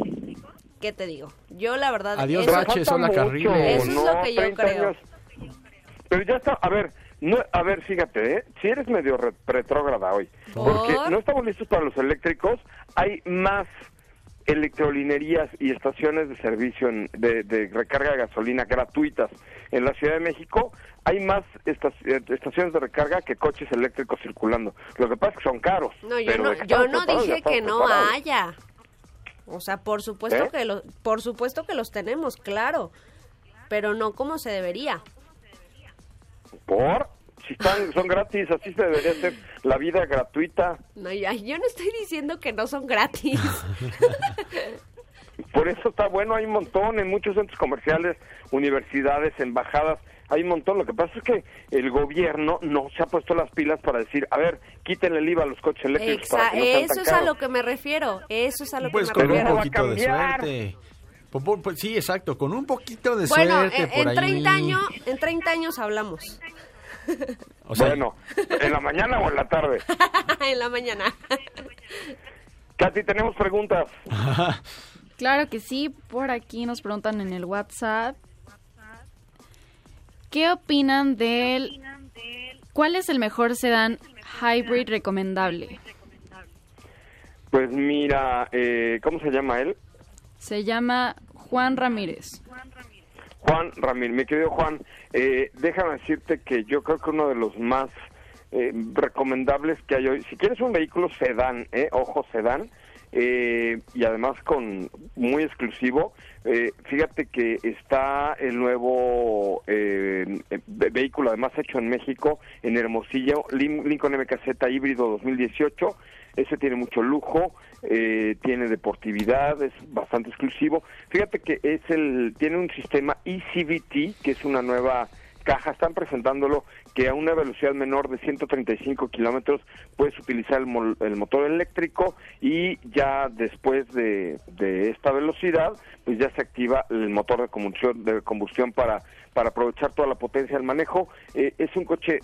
¿qué te digo? Yo la verdad Adiós, eso- baches. Falta hola, mucho, Carriles. Eso es lo que yo treinta creo. años. Pero ya está, a ver, no, a ver, fíjate, ¿eh? Si eres medio re- retrógrada hoy, porque ¿Por? no estamos listos para los eléctricos, hay más electrolinerías y estaciones de servicio en- de, de recarga de gasolina gratuitas en la Ciudad de México. Hay más esta- eh, estaciones de recarga que coches eléctricos circulando. Lo que pasa es que son caros. No, yo pero no, de que yo estamos no preparados, ya dije que estamos no preparados. haya. O sea, por supuesto ¿Eh? que los, por supuesto que los tenemos, claro, pero no como se debería. ¿Por? Si están, son gratis, así se debería ser la vida gratuita. No, ya, yo no estoy diciendo que no son gratis. Por eso está bueno, hay un montón en muchos centros comerciales, universidades, embajadas, hay un montón. Lo que pasa es que el gobierno no se ha puesto las pilas para decir, a ver, quítenle el I V A a los coches eléctricos. Exa- para que no sean eso tan es a caros. lo que me refiero, eso es a lo Pues que con me un refiero. poquito de cambiar. suerte. Pues, pues, pues, sí, exacto, con un poquito de Bueno, suerte en, por en ahí. treinta años, en treinta años hablamos. O sea, Bueno, ¿en la mañana o en la tarde? En la mañana. Katy, tenemos preguntas. Claro que sí, por aquí nos preguntan en el WhatsApp. ¿Qué opinan del... ¿Cuál es el mejor sedán hybrid recomendable? Pues mira, eh, ¿cómo se llama él? Se llama Juan Ramírez. Juan Ramírez, mi querido Juan, eh, déjame decirte que yo creo que uno de los más eh, recomendables que hay hoy, si quieres un vehículo sedán, eh, ojo sedán, eh, y además con muy exclusivo, eh, fíjate que está el nuevo eh, vehículo además hecho en México, en Hermosillo, Lincoln M K Z híbrido dos mil dieciocho. Ese tiene mucho lujo, eh, tiene deportividad, es bastante exclusivo. Fíjate que es el tiene un sistema E C V T, que es una nueva caja. Están presentándolo que a una velocidad menor de ciento treinta y cinco kilómetros puedes utilizar el, mo- el motor eléctrico, y ya después de, de esta velocidad, pues ya se activa el motor de combustión, de combustión para, para aprovechar toda la potencia del manejo. Eh, es un coche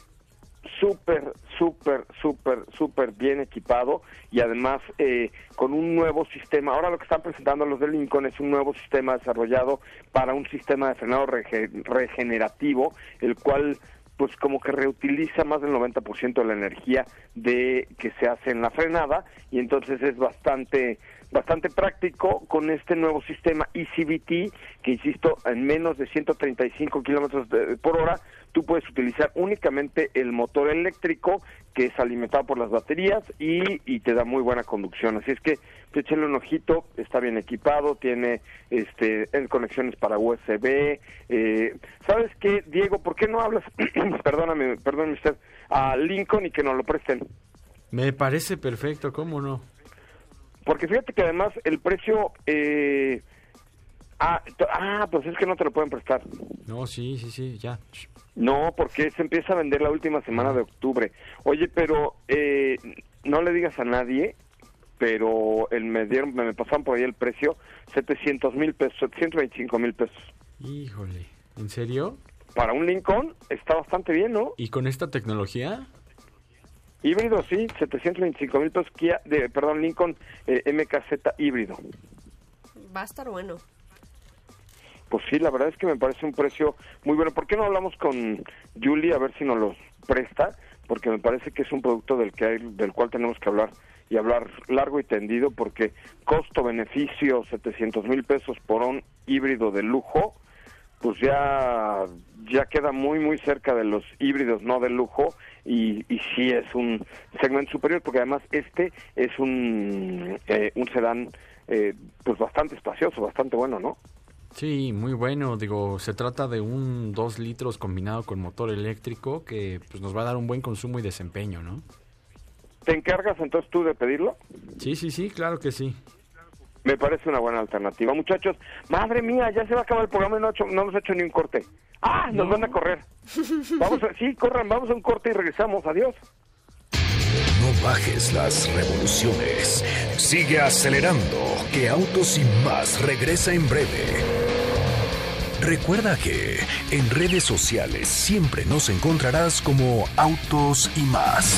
súper, súper, súper, súper bien equipado, y además eh, con un nuevo sistema. Ahora lo que están presentando los de Lincoln es un nuevo sistema desarrollado para un sistema de frenado rege- regenerativo, el cual pues como que reutiliza más del noventa por ciento de la energía de que se hace en la frenada, y entonces es bastante bastante práctico con este nuevo sistema E C V T, que insisto, en menos de ciento treinta y cinco kilómetros por hora, tú puedes utilizar únicamente el motor eléctrico, que es alimentado por las baterías, y, y te da muy buena conducción. Así es que échale un ojito, está bien equipado, tiene este en conexiones para U S B. Eh, ¿Sabes qué, Diego? ¿Por qué no hablas, perdóname, perdóname usted, a Lincoln y que nos lo presten? me parece perfecto, ¿cómo no? Porque fíjate que además el precio... Eh, ah, t- ah, pues es que no te lo pueden prestar. No, sí, sí, sí, ya. No, porque se empieza a vender la última semana de octubre. Oye, pero eh, no le digas a nadie, pero el, me dieron, me pasaron por ahí el precio, setecientos mil pesos, setecientos veinticinco mil pesos. Híjole, ¿en serio? Para un Lincoln está bastante bien, ¿no? ¿Y con esta tecnología? Híbrido, sí, setecientos veinticinco mil pesos, Kia, de, perdón, Lincoln eh, M K Z híbrido. Va a estar bueno. Pues sí, la verdad es que me parece un precio muy bueno. ¿Por qué no hablamos con Julie a ver si nos los presta? Porque me parece que es un producto del que hay, del cual tenemos que hablar, y hablar largo y tendido, porque costo-beneficio, setecientos mil pesos por un híbrido de lujo, pues ya ya queda muy muy cerca de los híbridos no de lujo, y, y sí es un segmento superior, porque además este es un eh, un sedán eh, pues bastante espacioso, bastante bueno, ¿no? Sí, muy bueno. Digo, se trata de un dos litros combinado con motor eléctrico que pues nos va a dar un buen consumo y desempeño, ¿no? ¿Te encargas entonces tú de pedirlo? Sí, sí, sí, claro que sí. Me parece una buena alternativa. Muchachos, madre mía, ya se va a acabar el programa y no, hecho, no hemos hecho ni un corte. ¡Ah! Nos No. van a correr. Vamos a, sí, corran, vamos a un corte y regresamos. Adiós. No bajes las revoluciones. Sigue acelerando, que Autos y Más regresa en breve. Recuerda que en redes sociales siempre nos encontrarás como Autos y Más.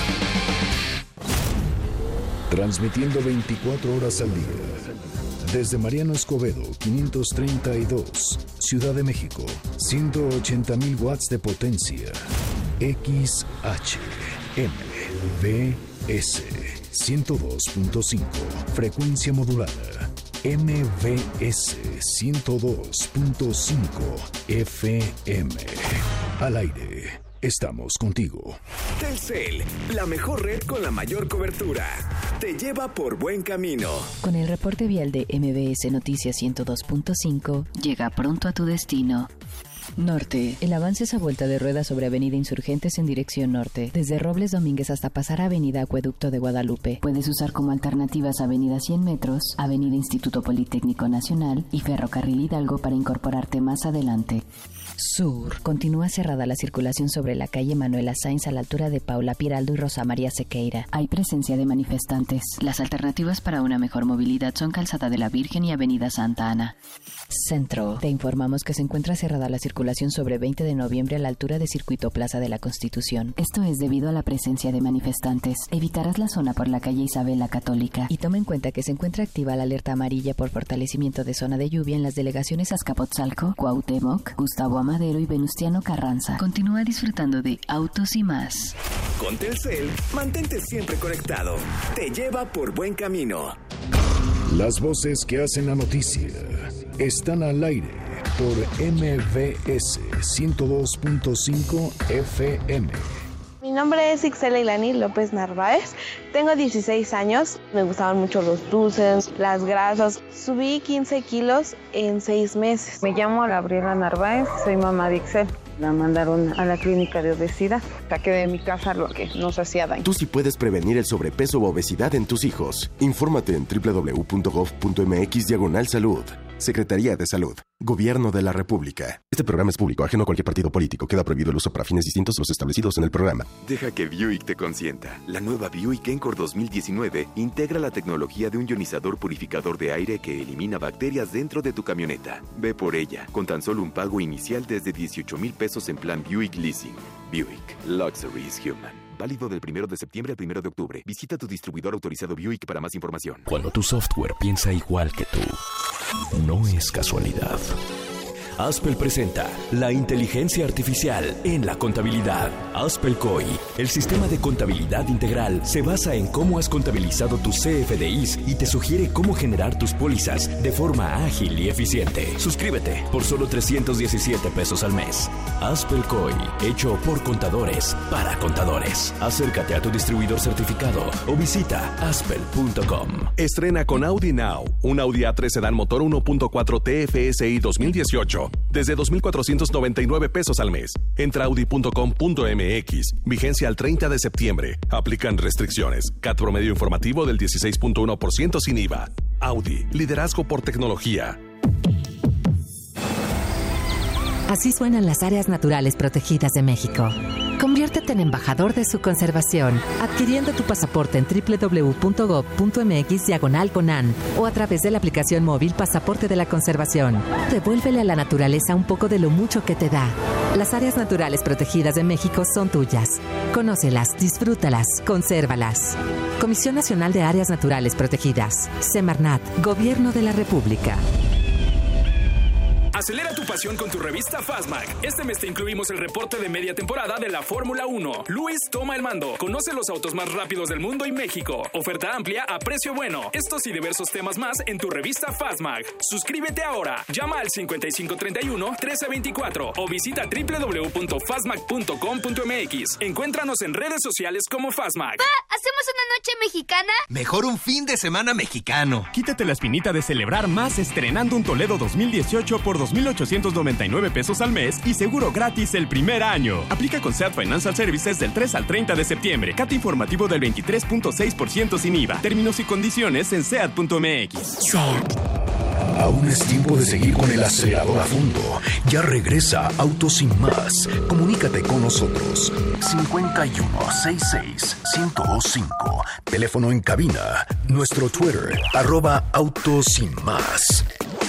Transmitiendo veinticuatro horas al día. Desde Mariano Escobedo, quinientos treinta y dos, Ciudad de México, ciento ochenta mil watts de potencia. X H M V S ciento dos punto cinco, frecuencia modulada. M V S ciento dos punto cinco F M. Al aire. Estamos contigo. Telcel, la mejor red con la mayor cobertura. Te lleva por buen camino. Con el reporte vial de M V S Noticias ciento dos punto cinco, llega pronto a tu destino. Norte. El avance es a vuelta de rueda sobre Avenida Insurgentes en dirección norte, desde Robles Domínguez hasta pasar a Avenida Acueducto de Guadalupe. Puedes usar como alternativas Avenida cien metros, Avenida Instituto Politécnico Nacional y Ferrocarril Hidalgo para incorporarte más adelante. Sur. Continúa cerrada la circulación sobre la calle Manuela Sáenz a la altura de Paula Piraldo y Rosa María Sequeira. Hay presencia de manifestantes. Las alternativas para una mejor movilidad son Calzada de la Virgen y Avenida Santa Ana. Centro. Te informamos que se encuentra cerrada la circulación sobre veinte de noviembre a la altura de Circuito Plaza de la Constitución. Esto es debido a la presencia de manifestantes. Evitarás la zona por la calle Isabel la Católica. Y toma en cuenta que se encuentra activa la alerta amarilla por fortalecimiento de zona de lluvia en las delegaciones Azcapotzalco, Cuauhtémoc, Gustavo Amadero y Venustiano Carranza. Continúa disfrutando de Autos y Más. Con Telcel, mantente siempre conectado. Te lleva por buen camino. Las voces que hacen la noticia están al aire por M V S ciento dos punto cinco F M. Mi nombre es Ixela Ilani López Narváez, tengo dieciséis años, me gustaban mucho los dulces, las grasas, subí quince kilos en seis meses. Me llamo Gabriela Narváez, soy mamá de Ixel. La mandaron a la clínica de obesidad. Saqué de mi casa lo que nos hacía daño. Tú sí puedes prevenir el sobrepeso o obesidad en tus hijos. Infórmate en doble u doble u doble u punto gov punto m x diagonal salud. Secretaría de Salud. Gobierno de la República. Este programa es público, ajeno a cualquier partido político. Queda prohibido el uso para fines distintos a los establecidos en el programa. Deja que Buick te consienta. La nueva Buick Encore dos mil diecinueve integra la tecnología de un ionizador purificador de aire que elimina bacterias dentro de tu camioneta. Ve por ella, con tan solo un pago inicial desde dieciocho mil pesos en plan Buick Leasing. Buick. Luxury is human. Válido del primero de septiembre al primero de octubre. Visita tu distribuidor autorizado Buick para más información. Cuando tu software piensa igual que tú, no es casualidad. Aspel presenta la inteligencia artificial en la contabilidad. Aspel C O I, el sistema de contabilidad integral, se basa en cómo has contabilizado tus C F D Is y te sugiere cómo generar tus pólizas de forma ágil y eficiente. Suscríbete por solo trescientos diecisiete pesos al mes. Aspel C O I, hecho por contadores para contadores. Acércate a tu distribuidor certificado o visita aspel punto com. Estrena con Audi Now un Audi A tres Sedán motor uno punto cuatro T F S I dos mil dieciocho desde dos mil cuatrocientos noventa y nueve pesos al mes. Entra audi punto com punto m x. Vigencia al treinta de septiembre. Aplican restricciones. C A T promedio informativo del dieciséis punto uno por ciento sin I V A. Audi, liderazgo por tecnología. Así suenan las áreas naturales protegidas de México. Conviértete en embajador de su conservación, adquiriendo tu pasaporte en doble u doble u doble u punto gov punto m x diagonal conan o a través de la aplicación móvil Pasaporte de la Conservación. Devuélvele a la naturaleza un poco de lo mucho que te da. Las áreas naturales protegidas de México son tuyas. Conócelas, disfrútalas, consérvalas. Comisión Nacional de Áreas Naturales Protegidas. Semarnat, Gobierno de la República. Acelera tu pasión con tu revista Fastmag. Este mes te incluimos el reporte de media temporada de la Fórmula uno. Luis toma el mando. Conoce los autos más rápidos del mundo y México. Oferta amplia a precio bueno. Estos y diversos temas más en tu revista Fastmag. Suscríbete ahora. Llama al cincuenta y cinco treinta y uno trece veinticuatro o visita doble u doble u doble u punto fastmag punto com punto m x. Encuéntranos en redes sociales como Fastmag. Pa, ¿hacemos una noche mexicana? Mejor un fin de semana mexicano. Quítate la espinita de celebrar más estrenando un Toledo dos mil dieciocho por dos mil ochocientos noventa y nueve pesos al mes y seguro gratis el primer año. Aplica con SEAT Financial Services del tres al treinta de septiembre. C A T informativo del veintitrés punto seis por ciento sin I V A. Términos y condiciones en seat punto m x. SEAT. Aún es tiempo de seguir con el acelerador a fondo. Ya regresa Autos Sin Más. Comunícate con nosotros. cincuenta y uno sesenta y seis, ciento veinticinco. Teléfono en cabina. Nuestro Twitter, arroba Autos Sin Más.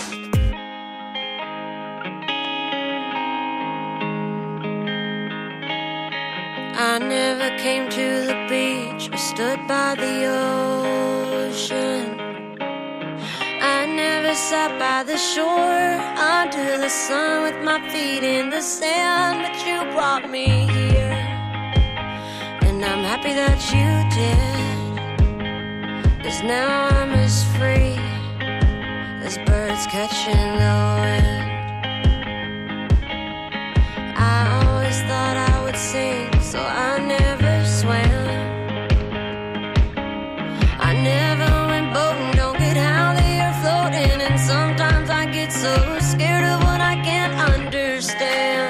I never came to the beach or stood by the ocean. I never sat by the shore under the sun with my feet in the sand, but you brought me here, and I'm happy that you did, 'cause now I'm as free as birds catching the wind. I always thought I would sing, so I never swam. I never went boating, don't get how they are floating, and sometimes I get so scared of what I can't understand.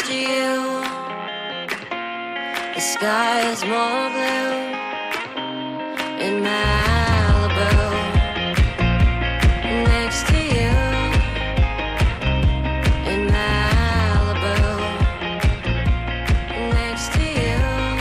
next to you. The sky is more blue in Malibu. Next to you in Malibu. Next to you.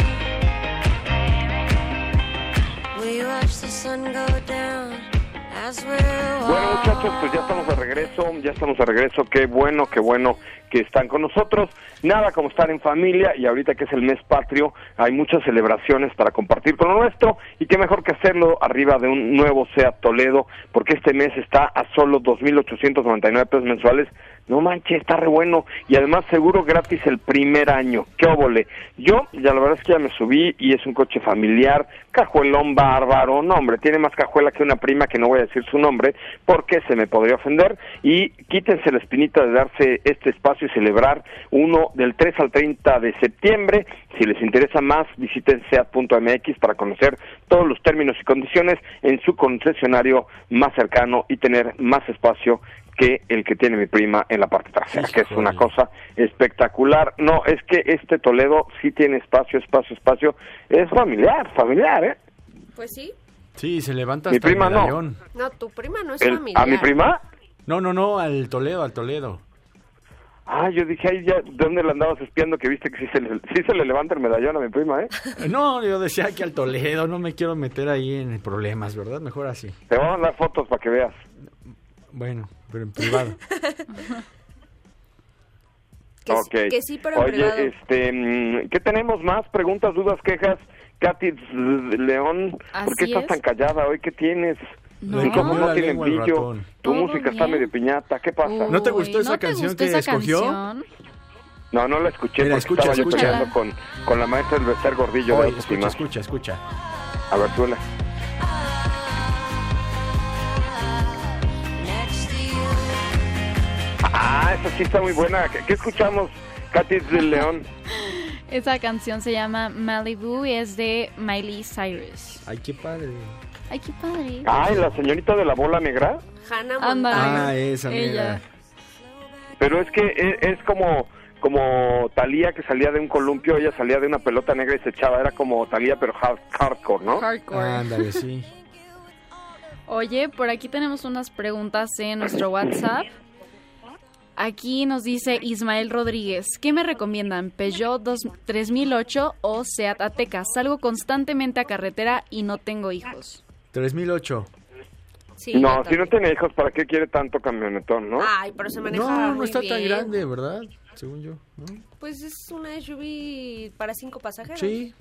We watch the sun go down as we're Bueno, muchachos, pues ya estamos de regreso, ya estamos de regreso. Qué bueno, qué bueno que están con nosotros. Nada como estar en familia, y ahorita que es el mes patrio, hay muchas celebraciones para compartir con lo nuestro, y qué mejor que hacerlo arriba de un nuevo SEAT Toledo, porque este mes está a solo dos mil ochocientos noventa y nueve pesos mensuales. No manches, está re bueno, y además seguro gratis el primer año. ¡Qué óvole! Yo, ya la verdad es que ya me subí, y es un coche familiar, cajuelón bárbaro. No, hombre, tiene más cajuela que una prima, que no voy a decir su nombre, porque se me podría ofender, y quítense la espinita de darse este espacio y celebrar uno del tres al treinta de septiembre. Si les interesa más, visiten seat punto m x para conocer todos los términos y condiciones en su concesionario más cercano y tener más espacio que el que tiene mi prima en la parte trasera, que es una cosa espectacular. No, es que este Toledo sí tiene espacio, espacio, espacio. Es familiar, familiar, ¿eh? Pues sí. Sí, se levanta Mi hasta prima el no. medallón. No, tu prima no es El- familiar. ¿A mi prima? No, no, no, al Toledo, al Toledo. Ah, yo dije, ahí ya, ¿de dónde la andabas espiando? Que viste que sí se le, sí se le levanta el medallón a mi prima, ¿eh? No, yo decía que al Toledo, no me quiero meter ahí en problemas, ¿verdad? Mejor así. Te voy a mandar fotos para que veas. Bueno, pero en privado. Que, Ok. que sí, pero en Oye, privado. este, mm, ¿qué tenemos más? Preguntas, dudas, quejas. Katy León, ¿por qué Así estás es. tan callada hoy? ¿Qué tienes? No. Tus ojos Comió no la tienen lengua el brillo. ratón. Tu ¿Todo música está bien? medio piñata. ¿Qué pasa? ¿No te gustó Uy, esa ¿no te canción gustó que esa escogió? canción? No, no la escuché Mira, porque escucha, estaba yo escucha. peleando con, con la maestra del Becer Gordillo de Oye, autoestima. escucha, escucha, escucha. A ver, suena. Ah, esa sí está muy buena. ¿Qué, qué escuchamos, Katy del León? Esa canción se llama Malibu y es de Miley Cyrus. Ay, qué padre. Ay, qué padre. Ay, la señorita de la bola negra. Hannah Ándale. Montana. Ah, esa, Ella. mira. Pero es que es, es como como Thalía, que salía de un columpio, ella salía de una pelota negra y se echaba. Era como Thalía, pero hard, hardcore, ¿no? Hardcore. Ándale, sí. Oye, por aquí tenemos unas preguntas en nuestro WhatsApp. Aquí nos dice Ismael Rodríguez, ¿qué me recomiendan? ¿Peugeot dos, tres mil ocho o Seat Ateca? Salgo constantemente a carretera y no tengo hijos. tres mil ocho. Sí, yo no, si también. no tiene hijos, ¿para qué quiere tanto camionetón, no? Ay, pero se maneja No, no muy está tan bien. grande, ¿verdad? Según yo, ¿no? Pues es una S U V para cinco pasajeros. Sí.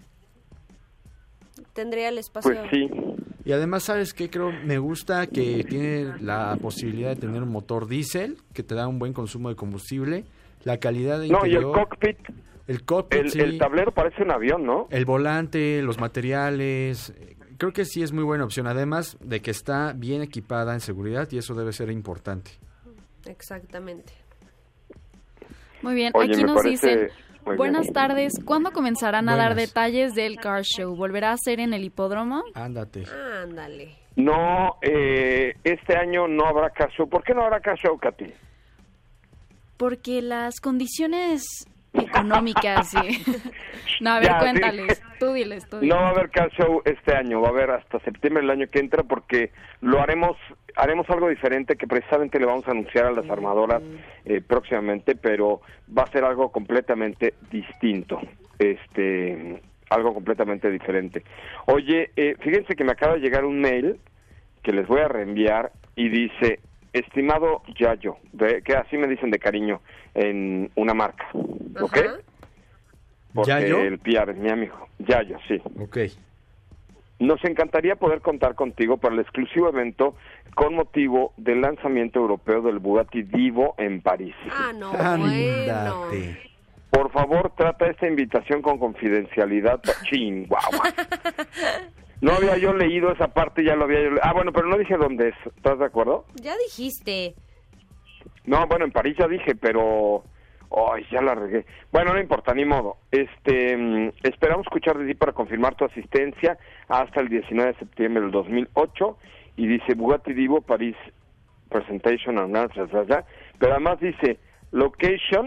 Tendría el espacio. Pues sí. Y además, ¿sabes qué? Creo, me gusta que tiene la posibilidad de tener un motor diésel que te da un buen consumo de combustible, la calidad de No, y el interior, cockpit, el cockpit, el, sí, el tablero parece un avión, ¿no? el volante, los materiales, eh, creo que sí es muy buena opción, además de que está bien equipada en seguridad y eso debe ser importante. Exactamente. Muy bien, Oye, aquí me nos parece dicen, muy buenas bien. tardes, ¿cuándo comenzarán a dar Buenas. detalles del car show? ¿Volverá a ser en el hipódromo? Ándate. Ándale. No, eh, este año no habrá car show. ¿Por qué no habrá car show, Katy? Porque las condiciones económicas... sí. No, a ver, Ya, sí. cuéntales, tú diles, tú diles. No va a haber car show este año, va a haber hasta septiembre del año que entra, porque lo haremos haremos algo diferente que precisamente le vamos a anunciar a las armadoras eh, próximamente, pero va a ser algo completamente distinto, este, algo completamente diferente. Oye, eh, fíjense que me acaba de llegar un mail que les voy a reenviar y dice, estimado Yayo, de, que así me dicen de cariño en una marca, ¿ok? Ajá. Porque ¿Yayo? el P R es mi amigo. Yayo, sí. Ok. Nos encantaría poder contar contigo para el exclusivo evento con motivo del lanzamiento europeo del Bugatti Divo en París. Ah, no, bueno. Ándate. Por favor, trata esta invitación con confidencialidad. Chin, guau. No había yo leído esa parte, ya lo había yo le- Ah, bueno, pero no dije dónde es. ¿Estás de acuerdo? Ya dijiste. No, bueno, en París ya dije, pero... Ay, ya la regué. Bueno, no importa, ni modo. Este, mm, esperamos escuchar de ti para confirmar tu asistencia hasta el diecinueve de septiembre del dos mil ocho. Y dice Bugatti Divo París Presentation, and bla, bla, bla, bla. Pero además dice Location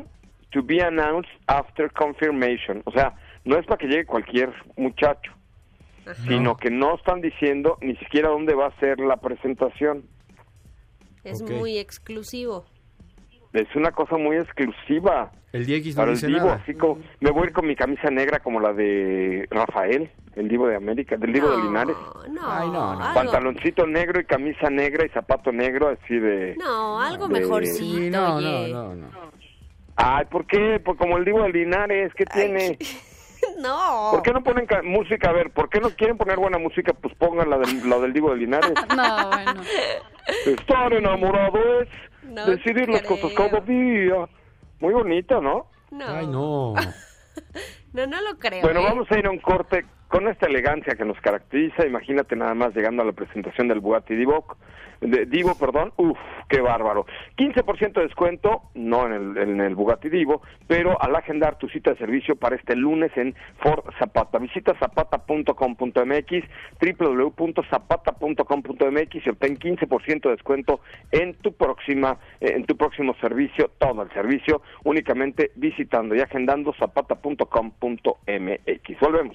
to be announced after confirmation. O sea, no es para que llegue cualquier muchacho, Ajá. sino que no están diciendo ni siquiera dónde va a ser la presentación. Es okay. muy exclusivo. Es una cosa muy exclusiva. El Dieguis no para dice el Divo, nada. así como, me voy a ir con mi camisa negra como la de Rafael, el Divo de América, del Divo no, de Linares. No, Ay, no, no. Pantaloncito negro y camisa negra y zapato negro, así de... No, algo de... mejorcito, sí, no, oye. no, no, no. Ay, ¿por qué? Pues como el Divo de Linares, ¿qué tiene? No. ¿Por qué no ponen ca- música? A ver, ¿por qué no quieren poner buena música? Pues pongan la del, la del Divo de Linares. No, bueno. Estar enamorado es no decidir creo. las cosas cada día. Muy bonita, ¿no? No. Ay, no. No, no lo creo. Bueno, ¿eh? vamos a ir a un corte con esta elegancia que nos caracteriza. Imagínate nada más llegando a la presentación del Bugatti Divo, de Divo, perdón. Uf, qué bárbaro. quince por ciento de descuento, no en el, en el Bugatti Divo, pero al agendar tu cita de servicio para este lunes en Ford Zapata. Visita zapata punto com punto m x, doble u doble u doble u punto zapata punto com punto m x y obtén quince por ciento de descuento en tu próxima, eh, en tu próximo servicio, todo el servicio, únicamente visitando y agendando zapata punto com punto m x. Volvemos.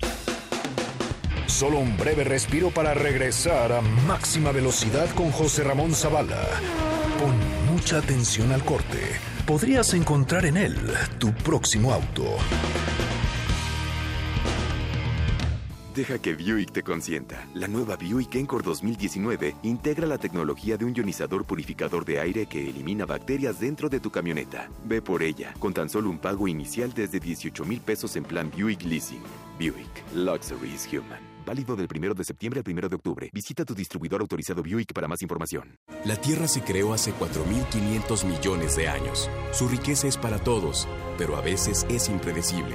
Solo un breve respiro para regresar a máxima velocidad con José Ramón Zavala. Pon mucha atención al corte. Podrías encontrar en él tu próximo auto. Deja que Buick te consienta. La nueva Buick Encore dos mil diecinueve integra la tecnología de un ionizador purificador de aire que elimina bacterias dentro de tu camioneta. Ve por ella, con tan solo un pago inicial desde dieciocho mil pesos en plan Buick Leasing. Buick, Luxury is Human. Válido del primero de septiembre al primero de octubre. Visita tu distribuidor autorizado Buick para más información. La Tierra se creó hace cuatro mil quinientos millones de años. Su riqueza es para todos, pero a veces es impredecible.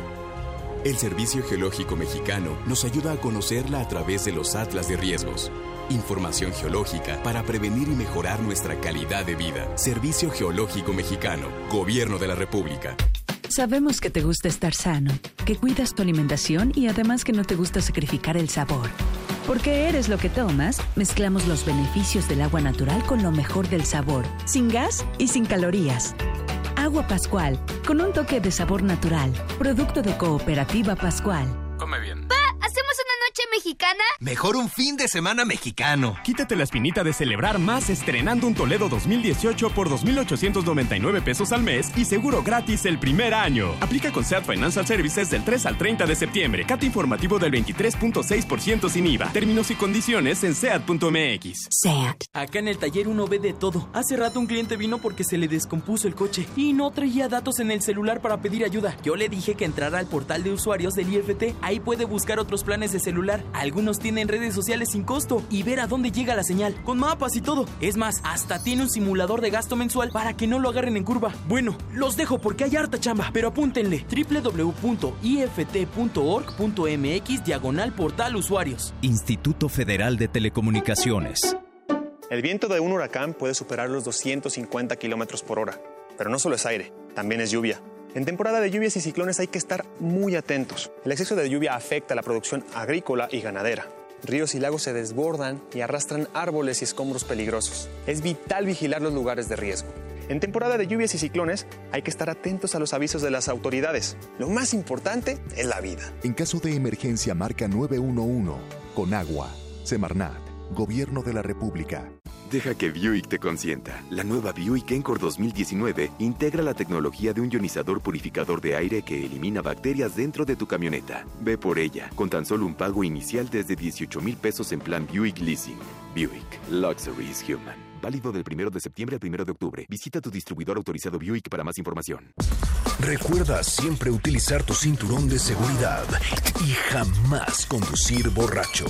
El Servicio Geológico Mexicano nos ayuda a conocerla a través de los atlas de riesgos. Información geológica para prevenir y mejorar nuestra calidad de vida. Servicio Geológico Mexicano, Gobierno de la República. Sabemos que te gusta estar sano, que cuidas tu alimentación y además que no te gusta sacrificar el sabor. Porque eres lo que tomas, mezclamos los beneficios del agua natural con lo mejor del sabor, sin gas y sin calorías. Agua Pascual, con un toque de sabor natural. Producto de Cooperativa Pascual. Come bien. Pa, ¿hacemos una noche mexicana? Mejor un fin de semana mexicano. Quítate la espinita de celebrar más estrenando un Toledo dos mil dieciocho por dos mil ochocientos noventa y nueve pesos al mes y seguro gratis el primer año. Aplica con SEAT Financial Services del tres al treinta de septiembre. Cat informativo del veintitrés punto seis por ciento sin I V A. Términos y condiciones en seat punto m x. SEAT. Acá en el taller uno ve de todo. Hace rato un cliente vino porque se le descompuso el coche y no traía datos en el celular para pedir ayuda. Yo le dije que entrara al portal de usuarios del I F T. Ahí puede buscar otros planes de celular. Algunos tienen redes sociales sin costo y ver a dónde llega la señal, con mapas y todo. Es más, hasta tiene un simulador de gasto mensual para que no lo agarren en curva. Bueno, los dejo porque hay harta chamba, pero apúntenle. doble u doble u doble u punto i f t punto org punto m x diagonal portal usuarios. Instituto Federal de Telecomunicaciones. El viento de un huracán puede superar los doscientos cincuenta kilómetros por hora, pero no solo es aire, también es lluvia. En temporada de lluvias y ciclones hay que estar muy atentos. El exceso de lluvia afecta la producción agrícola y ganadera. Ríos y lagos se desbordan y arrastran árboles y escombros peligrosos. Es vital vigilar los lugares de riesgo. En temporada de lluvias y ciclones hay que estar atentos a los avisos de las autoridades. Lo más importante es la vida. En caso de emergencia, marca nueve uno uno. Con agua. Semarnat. Gobierno de la República. Deja que Buick te consienta. La nueva Buick Encore dos mil diecinueve integra la tecnología de un ionizador purificador de aire que elimina bacterias dentro de tu camioneta. Ve por ella, con tan solo un pago inicial desde dieciocho mil pesos en plan Buick Leasing. Buick, Luxury is Human. Válido del primero de septiembre al primero de octubre. Visita tu distribuidor autorizado Buick para más información. Recuerda siempre utilizar tu cinturón de seguridad y jamás conducir borracho.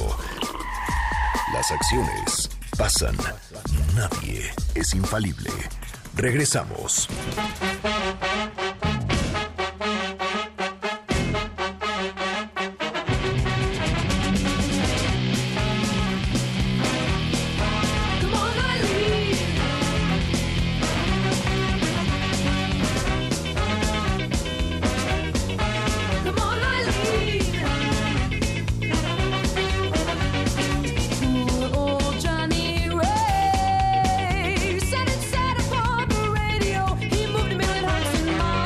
Las acciones pasan. Nadie es infalible. Regresamos. Said it said upon the radio, he moved a million hearts in my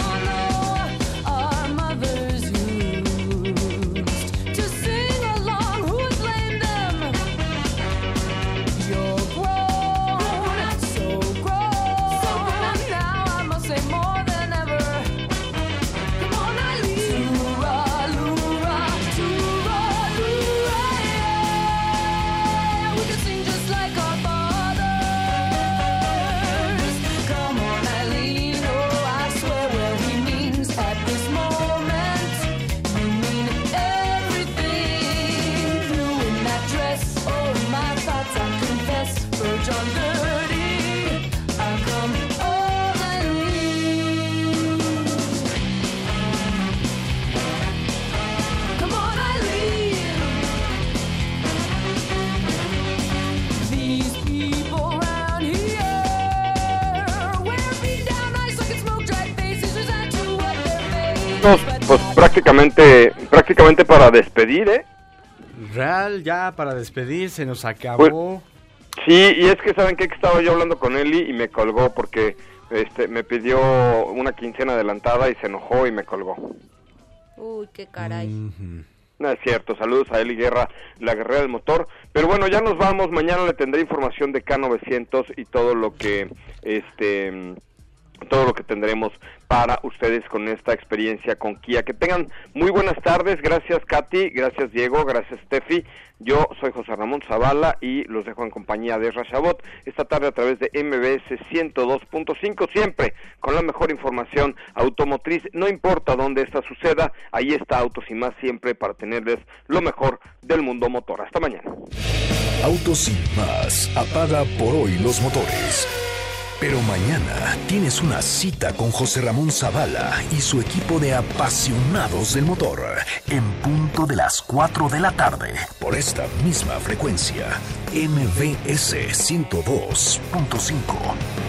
prácticamente, prácticamente para despedir, ¿eh? Real, ya para despedir, se nos acabó. Pues, sí, y es que saben qué? Que estaba yo hablando con Eli y me colgó porque este me pidió una quincena adelantada y se enojó y me colgó. Uy, qué caray. Uh-huh. No es cierto, saludos a Eli Guerra, la guerrera del motor. Pero bueno, ya nos vamos, mañana le tendré información de K novecientos y todo lo que este todo lo que tendremos para ustedes con esta experiencia con Kia. Que tengan muy buenas tardes, gracias Katy, gracias Diego, gracias Steffi. Yo soy José Ramón Zavala y los dejo en compañía de Ezra Chabot esta tarde a través de M B S ciento dos punto cinco, siempre con la mejor información automotriz, no importa dónde esta suceda, ahí está Autos y Más, siempre para tenerles lo mejor del mundo motor. Hasta mañana. Autos y Más apaga por hoy los motores. Pero mañana tienes una cita con José Ramón Zavala y su equipo de apasionados del motor en punto de las cuatro de la tarde por esta misma frecuencia M B S ciento dos punto cinco.